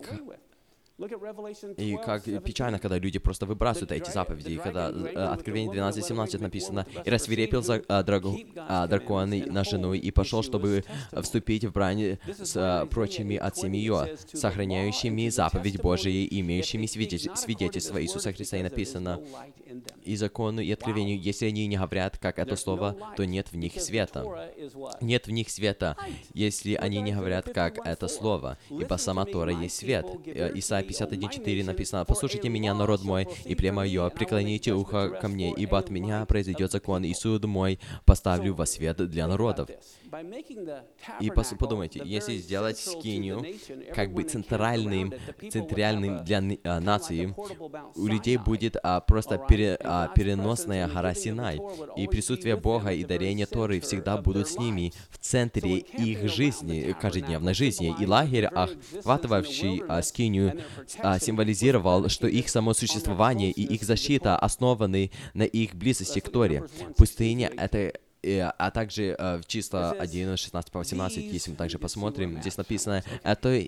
A: и как печально, когда люди просто выбрасывают эти заповеди. И когда а, Откровение двенадцать семнадцать написано, «И рассвирепел за, а, драгу, а, дракон на жену, и пошел, чтобы вступить в брань с а, прочими отцами ее, сохраняющими заповедь Божии, имеющими свидетель, свидетельство Иисуса Христа». И написано, «И закону, и откровению, если они не говорят, как это слово, то нет в них света». Нет в них света, если они не говорят, как это слово, ибо сама Тора есть свет. Исайя пятьдесят один четыре написано, «Послушайте меня, народ мой, и племя мое, преклоните ухо ко мне, ибо от меня произойдет закон, и суд мой поставлю во свет для народов». И подумайте, если сделать скинию как бы центральным, центральным для а, нации, у людей будет а, просто пере, а, переносная гора Синай, и присутствие Бога и дарение Торы всегда будут с ними в центре их жизни, каждодневной жизни. И лагерь, охватывающий а, скинию, а, символизировал, что их само существование и их защита основаны на их близости к Торе. Пустыня — это... А также в числа один, шестнадцать по восемнадцать, если мы также посмотрим, здесь написано, это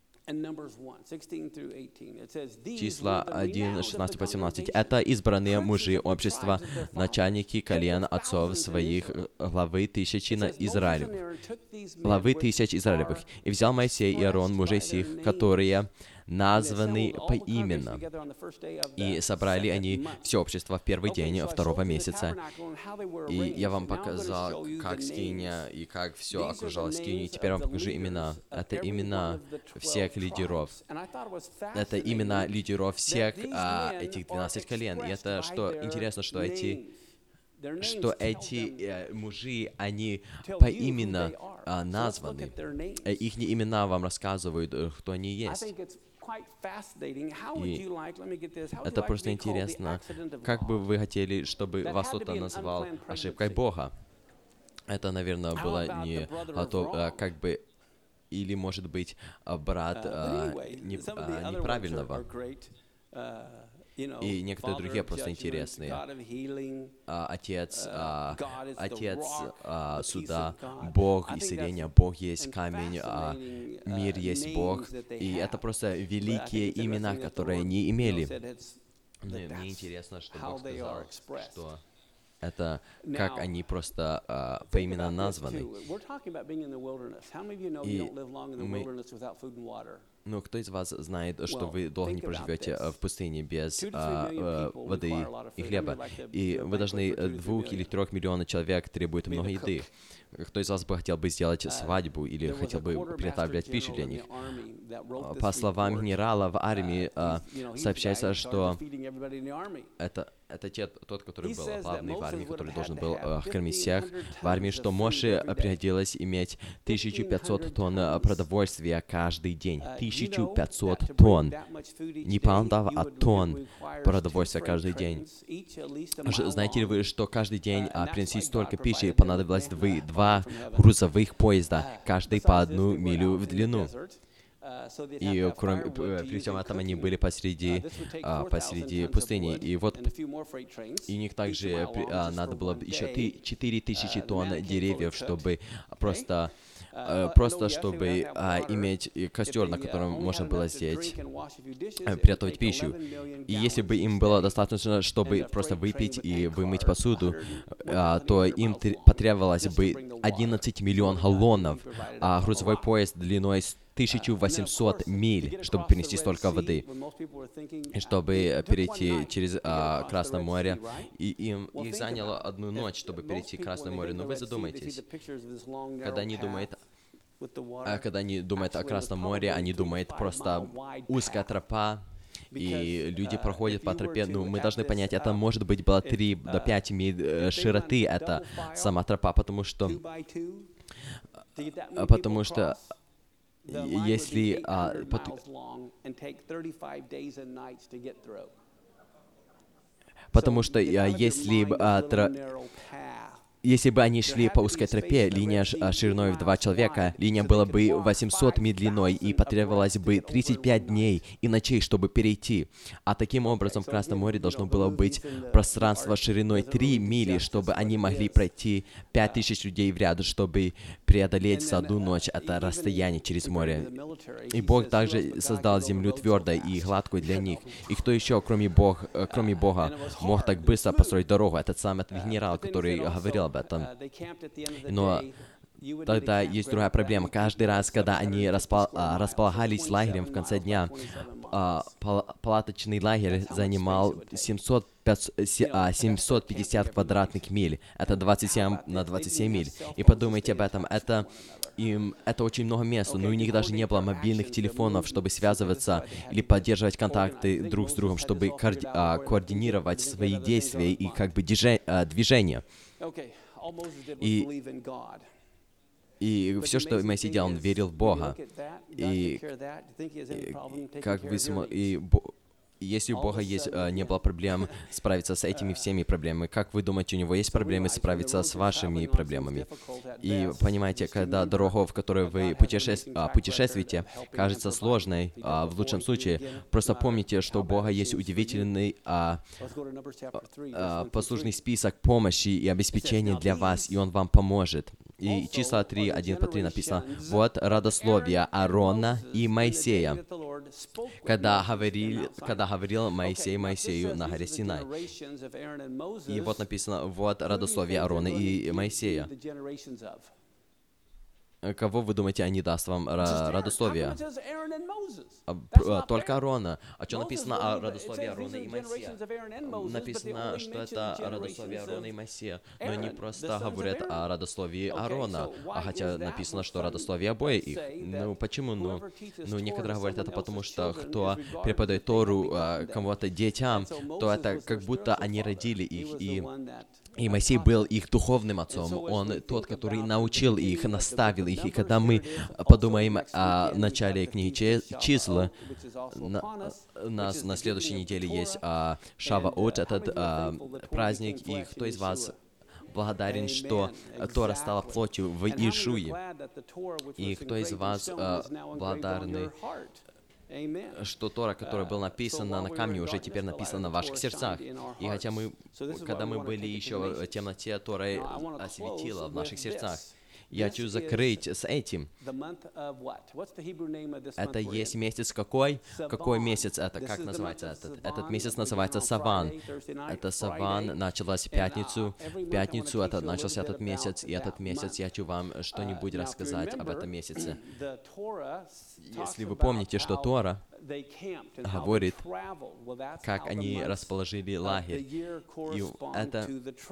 A: числа один, шестнадцать по семнадцать. «Это избранные мужи общества, начальники колен отцов своих, главы тысячи Израилевых, главы тысяч Израилевых. И взял Моисей и Аарон мужей сих, которые названы поименно. И собрали они все общество в первый день второго месяца». И я вам показал, как скиния и как все окружало скинию. И теперь я вам покажу имена. Это имена всех лидеров. Это имена лидеров всех а, этих двенадцати колен. И это что интересно, что эти что эти э, мужи, они поименно а, названы. Их имена вам рассказывают, кто они есть. И это просто интересно. Как бы вы хотели, чтобы вас кто-то назвал ошибкой Бога? Это, наверное, было не готов, а, как бы, или, может быть, брат а, не, а, неправильного. И некоторые другие просто интересные. А, отец, а, Отец а, суда, Бог исцеления, Бог есть камень, а, мир есть Бог. И это просто великие имена, которые они имели. Но мне интересно, что Бог сказал, что это как они просто а, поименно названы. И мы... Ну, кто из вас знает, что вы долго не проживете в пустыне без а, а, воды и хлеба? И вы должны двух или трех миллионов человек требует много еды. Кто из вас бы хотел бы сделать свадьбу или хотел бы приготовлять пищу для них? По словам генерала в армии, а, сообщается, что это... это те, тот, который был главный в армии, который должен был э, кормить всех в армии, что Моше пригодилось иметь тысяча пятьсот тонн э, продовольствия каждый день. тысяча пятьсот тонн. Не паундов, а тонн продовольствия каждый день. Ж- Знаете ли вы, что каждый день а, принести столько пищи понадобилось двы- два грузовых поезда, каждый по одну милю в длину? И кроме, п- при всем этом они были посреди, а, посреди пустыни. И вот и у них также при- а, надо было бы еще четыре тысячи тонн деревьев, чтобы просто, а, просто чтобы а, иметь и костер, на котором можно было здесь а, приготовить пищу. И если бы им было достаточно, чтобы просто выпить и вымыть посуду, а, то им тр- потребовалось бы одиннадцать миллионов галлонов, а грузовой поезд длиной тысяча восемьсот миль, чтобы принести столько воды, и чтобы перейти через а, Красное море. И им их заняло одну ночь, чтобы перейти Красное море. Но вы задумайтесь, когда они думают, а, когда они думают о Красном море, они думают просто узкая тропа, и люди проходят по тропе. Ну, мы должны понять, это может быть было три до пяти миль э, широты, это сама тропа, потому что, а, потому что если а, пот- потому что а, если б, а, тро- если бы они шли по узкой тропе, линия ш- а, шириной в два человека, линия была бы восемьсот миль длиной, и потребовалось бы тридцать пять дней и ночей, чтобы перейти. А таким образом в Красном море должно было быть пространство шириной три мили, чтобы они могли пройти пять тысяч людей в ряд, чтобы преодолеть за одну ночь это расстояние через море. И Бог также создал землю твердой и гладкой для них. И кто еще, кроме, Бог, э, кроме Бога, мог так быстро построить дорогу? Этот самый генерал, который говорил об этом. Но тогда есть другая проблема. Каждый раз, когда они распол- а, располагались лагерем в конце дня, а, пал- палаточный лагерь занимал семьсот пятьдесят квадратных миль. Это двадцать семь на двадцать семь миль. И подумайте об этом. Это, им, это очень много места, но у них даже не было мобильных телефонов, чтобы связываться или поддерживать контакты друг с другом, чтобы коорди- а, координировать свои действия и как бы диже- а, движения. И, и все, что Моисей делал, он верил в Бога. И, и как вы смо- и, Бо- если у Бога есть, э, не было проблем справиться с этими всеми проблемами, как вы думаете, у Него есть проблемы справиться с вашими проблемами? И понимаете, когда дорога, в которой вы путешеств- а, путешествуете, кажется сложной, а, в лучшем случае, просто помните, что у Бога есть удивительный а, а, послужный список помощи и обеспечения для вас, и Он вам поможет. И числа три, один по три написано: «Вот родословие Аарона и Моисея, когда говорил, когда говорил Моисей Моисею на горе Синай». И вот написано: «Вот родословие Аарона и Моисея». Кого вы думаете, они даст вам ра- родословие? А, пр- а, Только Аарона. А что написано о родословии Аарона и Моисея? Написано, что это родословие Аарона и Моисея, но они просто говорят о родословии Аарона, а хотя написано, что родословие обоих их. Ну, почему? Ну, ну, некоторые говорят это потому, что кто преподает Тору а, кому-то детям, то это как будто они родили их, и И Моисей был их духовным отцом. Он тот, который научил их, наставил их. И когда мы подумаем о начале книги Че- числа, на, нас на следующей неделе есть а, Шаваот, этот а, праздник. И кто из вас благодарен, что Тора стала плотью в Иешуе? И кто из вас а, благодарны, что Тора, которая была написана на камне, уже теперь написана в ваших сердцах. И хотя мы, когда мы были еще в темноте, Тора осветила в наших сердцах. Я хочу закрыть с этим. Это есть месяц какой? Какой месяц это? Как называется этот? Этот месяц называется Саван. Это Саван началась в пятницу. В пятницу это начался этот месяц, и этот месяц я хочу вам что-нибудь рассказать об этом месяце. Если вы помните, что Тора говорит, как они расположили лагерь. И это,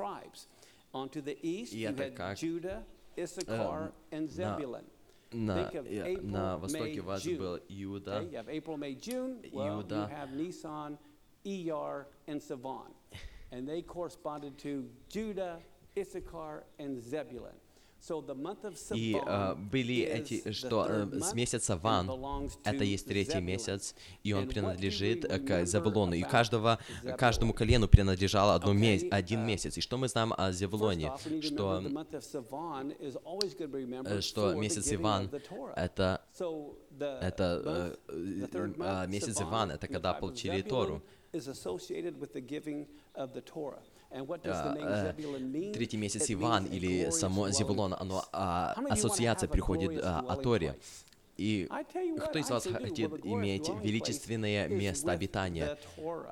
A: и это как э, на, на, э, на востоке у вас был Иуда, Иуда,
B: and they corresponded to Judah, Issachar, and Zebulun. So the month of
A: И
B: Sivan
A: э, были эти,
B: is the
A: что
B: third
A: э, с
B: month
A: месяца
B: and
A: Ван,
B: belongs
A: это
B: to
A: есть третий
B: Zebulun.
A: месяц, и он
B: And what do
A: принадлежит
B: we
A: э, к
B: remember
A: Зевулону. И
B: about
A: каждого,
B: Zebulun?
A: каждому колену принадлежал одно ме-
B: Okay,
A: один
B: uh,
A: месяц. И что мы знаем о
B: First
A: Зевулоне?
B: off, we need to
A: Что,
B: remember the month of Sivan is always going to be
A: э,
B: remembered
A: что
B: for the
A: месяц
B: giving
A: Иван
B: of the Torah.
A: это,
B: So the
A: это
B: month,
A: э,
B: the third
A: э,
B: month,
A: месяц
B: Sivan,
A: Иван, это
B: in the
A: когда
B: tribe of
A: получили
B: Zebulun,
A: Тору.
B: is associated with the giving of the Torah. And what does the name
A: Э, э,
B: Zebulun mean?
A: Третий месяц
B: It
A: Иван
B: means a
A: или
B: glorious
A: само
B: dwelling
A: Зевулон,
B: place.
A: оно а,
B: How many of you wanna
A: ассоциация
B: have a
A: приходит
B: glorious
A: а, о
B: dwelling
A: Торе.
B: place?
A: И
B: I tell you what,
A: кто из
B: I
A: вас
B: sure do.
A: хочет
B: Well, the glorious
A: иметь
B: dwelling place
A: величественное
B: is
A: место
B: with
A: обитания?
B: the Torah.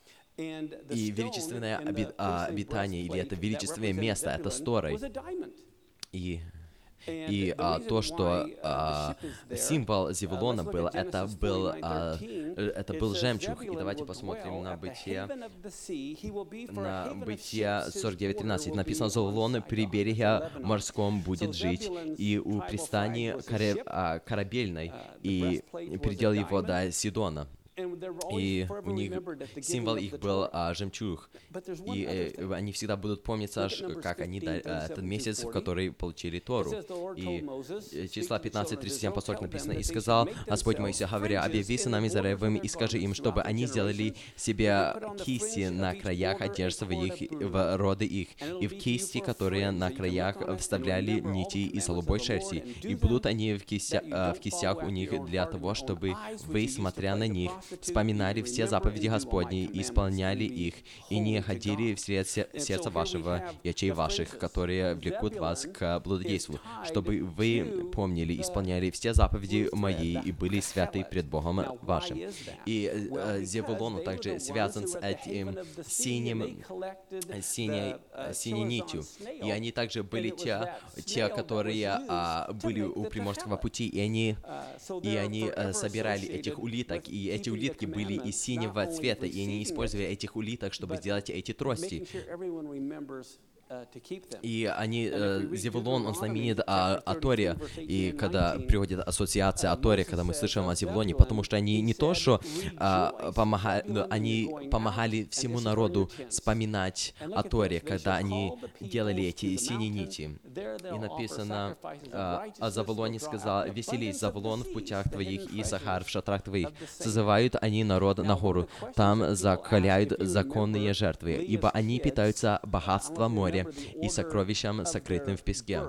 B: And the
A: И
B: stone
A: величественное
B: in the
A: оби- а,
B: priestly
A: обитание, или это
B: breastplate that
A: величественное
B: represented
A: место, это с
B: Zebulun
A: Торой.
B: was a diamond.
A: И,
B: And
A: и
B: the
A: а,
B: reason
A: то, что
B: why, uh, the
A: а,
B: ship is there,
A: символ
B: uh,
A: Зевулона
B: let's look
A: был,
B: at
A: это
B: Genesis
A: был,
B: forty-nine
A: а,
B: thirteen.
A: э, это
B: It
A: был
B: says,
A: жемчуг. И
B: "Zebulun
A: давайте
B: will
A: посмотрим
B: dwell
A: на
B: at the
A: Бытие,
B: haven of the sea. He will be for a
A: на
B: haven of
A: Бытие
B: ships. His
A: сорок девять
B: border
A: тринадцать
B: will
A: написано:
B: be on
A: «Завулон
B: side
A: при
B: down
A: береге
B: to Lebanon».
A: морском будет
B: So
A: жить,
B: Zebulun's
A: и у
B: tribal
A: пристани
B: flag was a
A: коре-
B: ship.
A: а, корабельной,
B: Uh, the
A: и
B: breastplate was a
A: предел его
B: diamond.
A: до Сидона».
B: And they were always
A: И
B: forever
A: у них
B: remembered at the
A: символ
B: giving of
A: их
B: the
A: был
B: Torah.
A: а, жемчуг.
B: But there's one
A: И
B: other
A: э,
B: thing.
A: они всегда будут помниться,
B: Look at
A: ш-
B: Numbers
A: как они
B: fifteen,
A: да- а,
B: thirty-seven
A: этот
B: through
A: месяц, в
B: forty.
A: который получили
B: It
A: Тору.
B: says, "The Lord
A: И
B: told Moses,
A: э,
B: speak
A: числа
B: to the
A: пятнадцать
B: children of
A: тридцать семь
B: Israel,
A: по сорок
B: tell them
A: написано:
B: that
A: «И
B: they should
A: сказал
B: make
A: Господь
B: themselves
A: Моисею, говоря, объяви
B: fringes in the
A: сынам
B: borders of
A: Израилевым,
B: their
A: и скажи им,
B: garments
A: чтобы
B: throughout the
A: они сделали
B: generations,
A: себе
B: that they put on the
A: кисти
B: fringe
A: на
B: of each
A: краях
B: border a
A: одежд
B: cord
A: своих
B: of blue,
A: в роды их,
B: and it'll
A: и
B: be
A: в
B: to you
A: кисти,
B: for a
A: которые
B: fringe,
A: на
B: so you can
A: краях
B: look on it and
A: вставляли
B: remember all the
A: нити из
B: commandments of
A: голубой
B: the Lord
A: шерсти,
B: and do
A: и будут
B: them,
A: они в, кистя-
B: that you
A: а,
B: don't
A: в кистях
B: follow
A: у
B: after
A: них
B: your own
A: для
B: heart and
A: того,
B: your own
A: чтобы
B: eyes, which
A: вы,
B: you used to
A: смотря
B: play
A: на
B: the
A: них,
B: prostitute,
A: вспоминали
B: you
A: все
B: remember
A: заповеди
B: and do all my
A: Господни, и
B: commandments
A: исполняли
B: and be
A: их, и не
B: holy to
A: ходили
B: God.
A: вслед се-
B: And so
A: сердца
B: here we
A: вашего
B: have
A: и очей
B: the
A: ваших,
B: phrases.
A: которые влекут вас
B: Zebulun
A: к блудодейству,
B: is tied
A: чтобы вы
B: to
A: помнили,
B: the
A: исполняли все заповеди
B: blue thread,
A: мои
B: the
A: и были святы
B: Kehelet.
A: пред Богом
B: Now, why
A: вашим».
B: is that?
A: И э,
B: Well,
A: э,
B: because
A: Зевулон
B: they were
A: также
B: the ones
A: связан
B: who
A: с
B: were at the
A: этим
B: haven of the sea, and they
A: синим,
B: collected
A: синей,
B: the, uh,
A: синей
B: Chorazan
A: нитью.
B: snail,
A: И они также
B: and
A: были
B: it was
A: те,
B: that
A: те,
B: snail that was
A: которые
B: used
A: а,
B: to
A: были
B: make
A: у
B: the
A: Приморского
B: Kehelet.
A: пути, и они
B: Uh, so
A: и
B: they're
A: они э,
B: forever
A: собирали этих
B: associated
A: улиток,
B: with
A: и эти
B: keeping the
A: улитки были из
B: commandments,
A: синего
B: not only
A: цвета, и они
B: receiving
A: использовали
B: it,
A: этих улиток, чтобы
B: but
A: сделать эти трости.
B: making sure everyone remembers, uh, to keep them.
A: И они,
B: And if
A: э,
B: we read
A: Зевулон, он
B: Deuteronomy,
A: знаменит о,
B: chapter
A: о Торе,
B: thirty-two, verse
A: и
B: eighteen and
A: когда
B: nineteen,
A: приводит ассоциация о
B: uh,
A: Торе,
B: Moses
A: когда мы
B: says
A: слышим о
B: of
A: Зевулоне,
B: Zebulun,
A: потому что они
B: he
A: не то,
B: said,
A: что а,
B: "Rejoice,
A: помага-
B: Zebulun,
A: они
B: you're going
A: помогали
B: out, and
A: всему
B: this is for your
A: народу
B: tents."
A: вспоминать
B: And look
A: о
B: at
A: Торе,
B: this, "They
A: когда
B: shall
A: они
B: call the
A: делали
B: peoples
A: эти
B: to the
A: синие
B: mountain,
A: нити.
B: there
A: И
B: they'll offer
A: написано
B: sacrifices of
A: а, о
B: righteousness,
A: Завулоне
B: they'll draw
A: сказал:
B: out the
A: «Веселись,
B: abundance of the
A: Завулон, в
B: seas,
A: путях
B: the
A: твоих,
B: hidden
A: и Сахар
B: treasures
A: в шатрах твоих.
B: of the saints».
A: Созывают они народ на гору, там закаляют законные жертвы, ибо они питаются богатством моря и сокровищем, сокрытым в песке».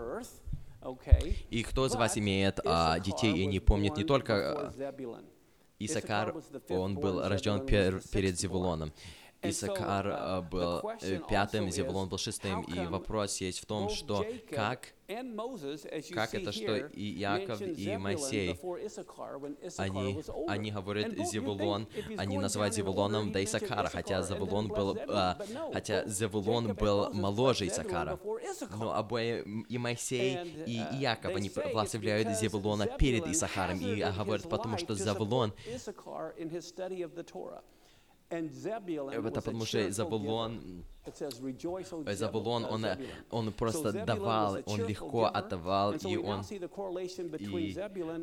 A: И кто из вас имеет а, детей и не помнит не только а, Исакар, он был рожден пер- перед Зевулоном. Исакар а, был э, пятым, Зевулон был шестым. И вопрос есть в том, что как, как это, что и Яков, и Моисей, они, они говорят Зевулон, они называют Зевулоном до Исакара, хотя Зевулон был, а, хотя Зевулон был моложе Исакара. Но обои, и Моисей, и Иаков, они прославляют Зевулона перед Исахаром, и говорят, потому что Зевулон, это потому что Завулон, Завулон, он, он просто давал, он легко отдавал, и он, и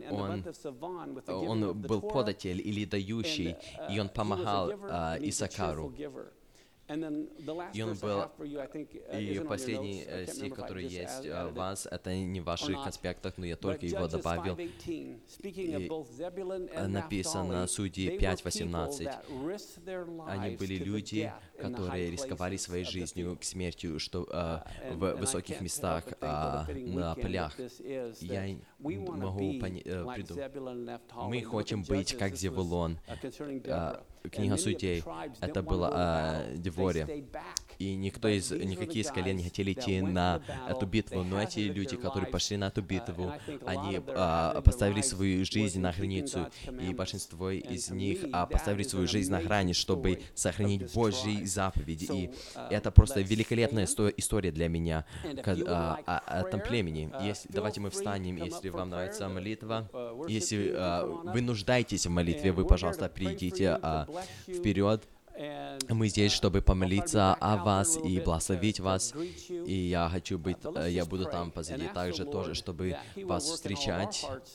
A: он, он был податель или дающий, и он помогал а, Исакару. И он был, и последний э, стих, который есть у вас, это не в ваших конспектах, но я только его добавил. И написано Судьи пять восемнадцать. Они были люди, которые рисковали своей жизнью к смерти, что э, в высоких местах, э, на полях. Я могу придумать. Мы хотим быть как Зевулон. Э, Книга Судей. Это было о Деворе. И никто из, никакие из колен не хотели идти на эту битву. Но эти люди, которые пошли на эту битву, они а, поставили свою жизнь на границу. И большинство из них а, поставили свою жизнь на грани, чтобы сохранить Божьи заповеди. И это просто великолепная история для меня о, о этом племени. Если, давайте мы встанем, если вам нравится молитва. Если а, вы нуждаетесь в молитве, вы, пожалуйста, придите а, вперед. Мы здесь, чтобы помолиться о вас и благословить вас. И я хочу быть, я буду там позади также тоже, чтобы вас встречать.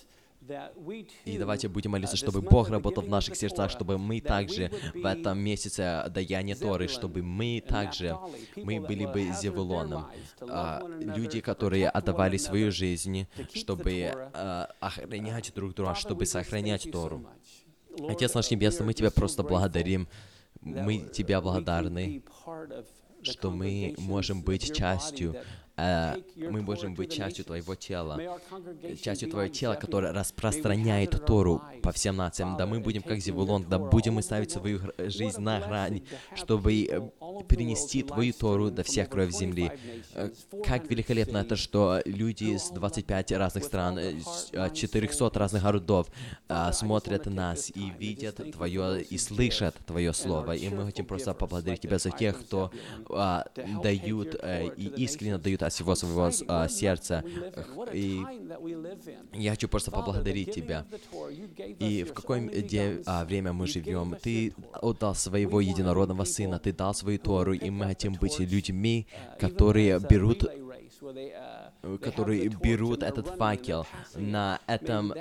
A: И давайте будем молиться, чтобы Бог работал в наших сердцах, чтобы мы также в этом месяце даяния Торы, чтобы мы также, мы были бы Зевулоном, а, люди, которые отдавали свою жизнь, чтобы а, охранять друг друга, чтобы сохранять Тору. Отец наш Небесный, мы Тебя просто благодарим, мы Тебя благодарны, что мы можем быть частью, э, мы можем быть частью Твоего тела, частью Твоего тела, которое распространяет Тору по всем нациям. Да мы будем как Зевулон, да будем мы ставить свою жизнь на грань, чтобы перенести Твою Тору до всех краев земли. Как великолепно это, что люди с двадцати пяти разных стран, четырехсот разных городов смотрят нас и видят Твое, и слышат Твое Слово. И мы хотим просто поблагодарить Тебя за тех, кто а, дают а, и искренне дают от всего своего а, сердца. И я хочу просто поблагодарить Тебя. И в какое де, а, время мы живем? Ты отдал своего единородного Сына, Ты дал свою Тору, и мы хотим быть людьми, которые берут которые берут этот факел на этом...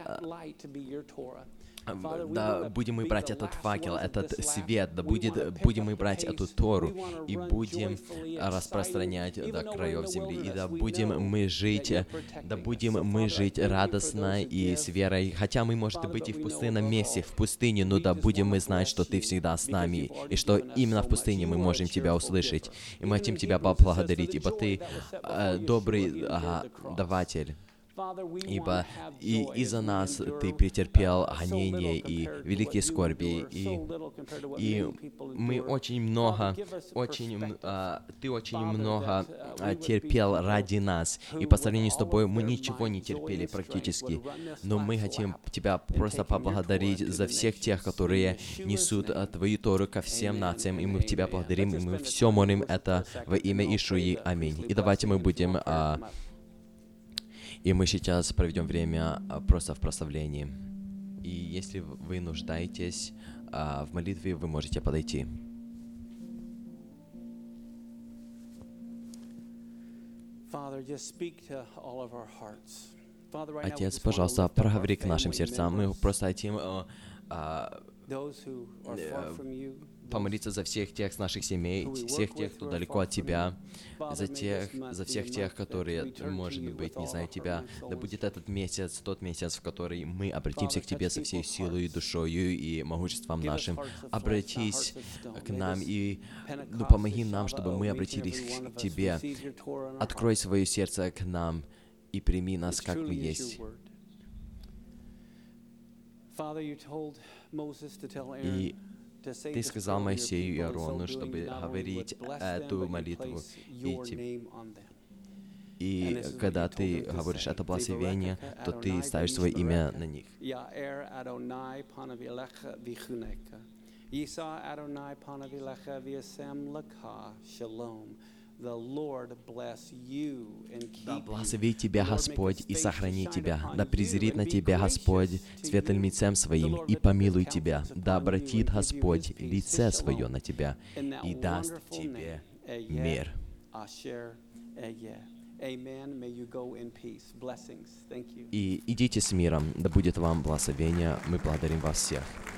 A: Да будем мы брать этот факел, этот свет, да будет, будем мы брать эту Тору и будем распространять до краев земли, и да будем мы жить, да будем мы жить радостно и с верой, хотя мы, может быть, и в пустынном месте, в пустыне, но да будем мы знать, что Ты всегда с нами, и что именно в пустыне мы можем Тебя услышать, и мы хотим Тебя поблагодарить, ибо Ты э, добрый э, даватель. Ибо и из-за нас Ты претерпел гонения и великие скорби, и, и мы очень много, очень, а, Ты очень много а, терпел ради нас, и по сравнению с Тобой мы ничего не терпели практически, но мы хотим Тебя просто поблагодарить за всех тех, которые несут а, Твою Тору ко всем нациям, и мы Тебя благодарим, и мы все молим это во имя Ишуи. Аминь. И давайте мы будем... А, И мы сейчас проведем время просто в прославлении. И если вы нуждаетесь а, в молитве, вы можете подойти. Отец, пожалуйста, проговори к нашим сердцам. Мы просто хотим а, а, помолиться за всех тех наших семей, всех тех, кто далеко от Тебя, за тех, за всех тех, которые, может быть, не знают Тебя. Да будет этот месяц, тот месяц, в который мы обратимся к Тебе со всей силой, душою и могуществом нашим. Обратись к нам и ну, помоги нам, чтобы мы обратились к Тебе. Открой свое сердце к нам и прими нас, как мы есть. И Ты сказал Моисею и Аарону, чтобы говорить эту молитву. И, и когда Ты говоришь это благословение, то Ты ставишь свое имя на них. Да благословит Тебя Господь и сохрани Тебя. Да презрит на Тебя Господь светлым лицем Своим и помилуй Тебя. Да обратит Господь лице Свое на Тебя и даст Тебе мир. И идите с миром, да будет вам благословение. Мы благодарим вас всех.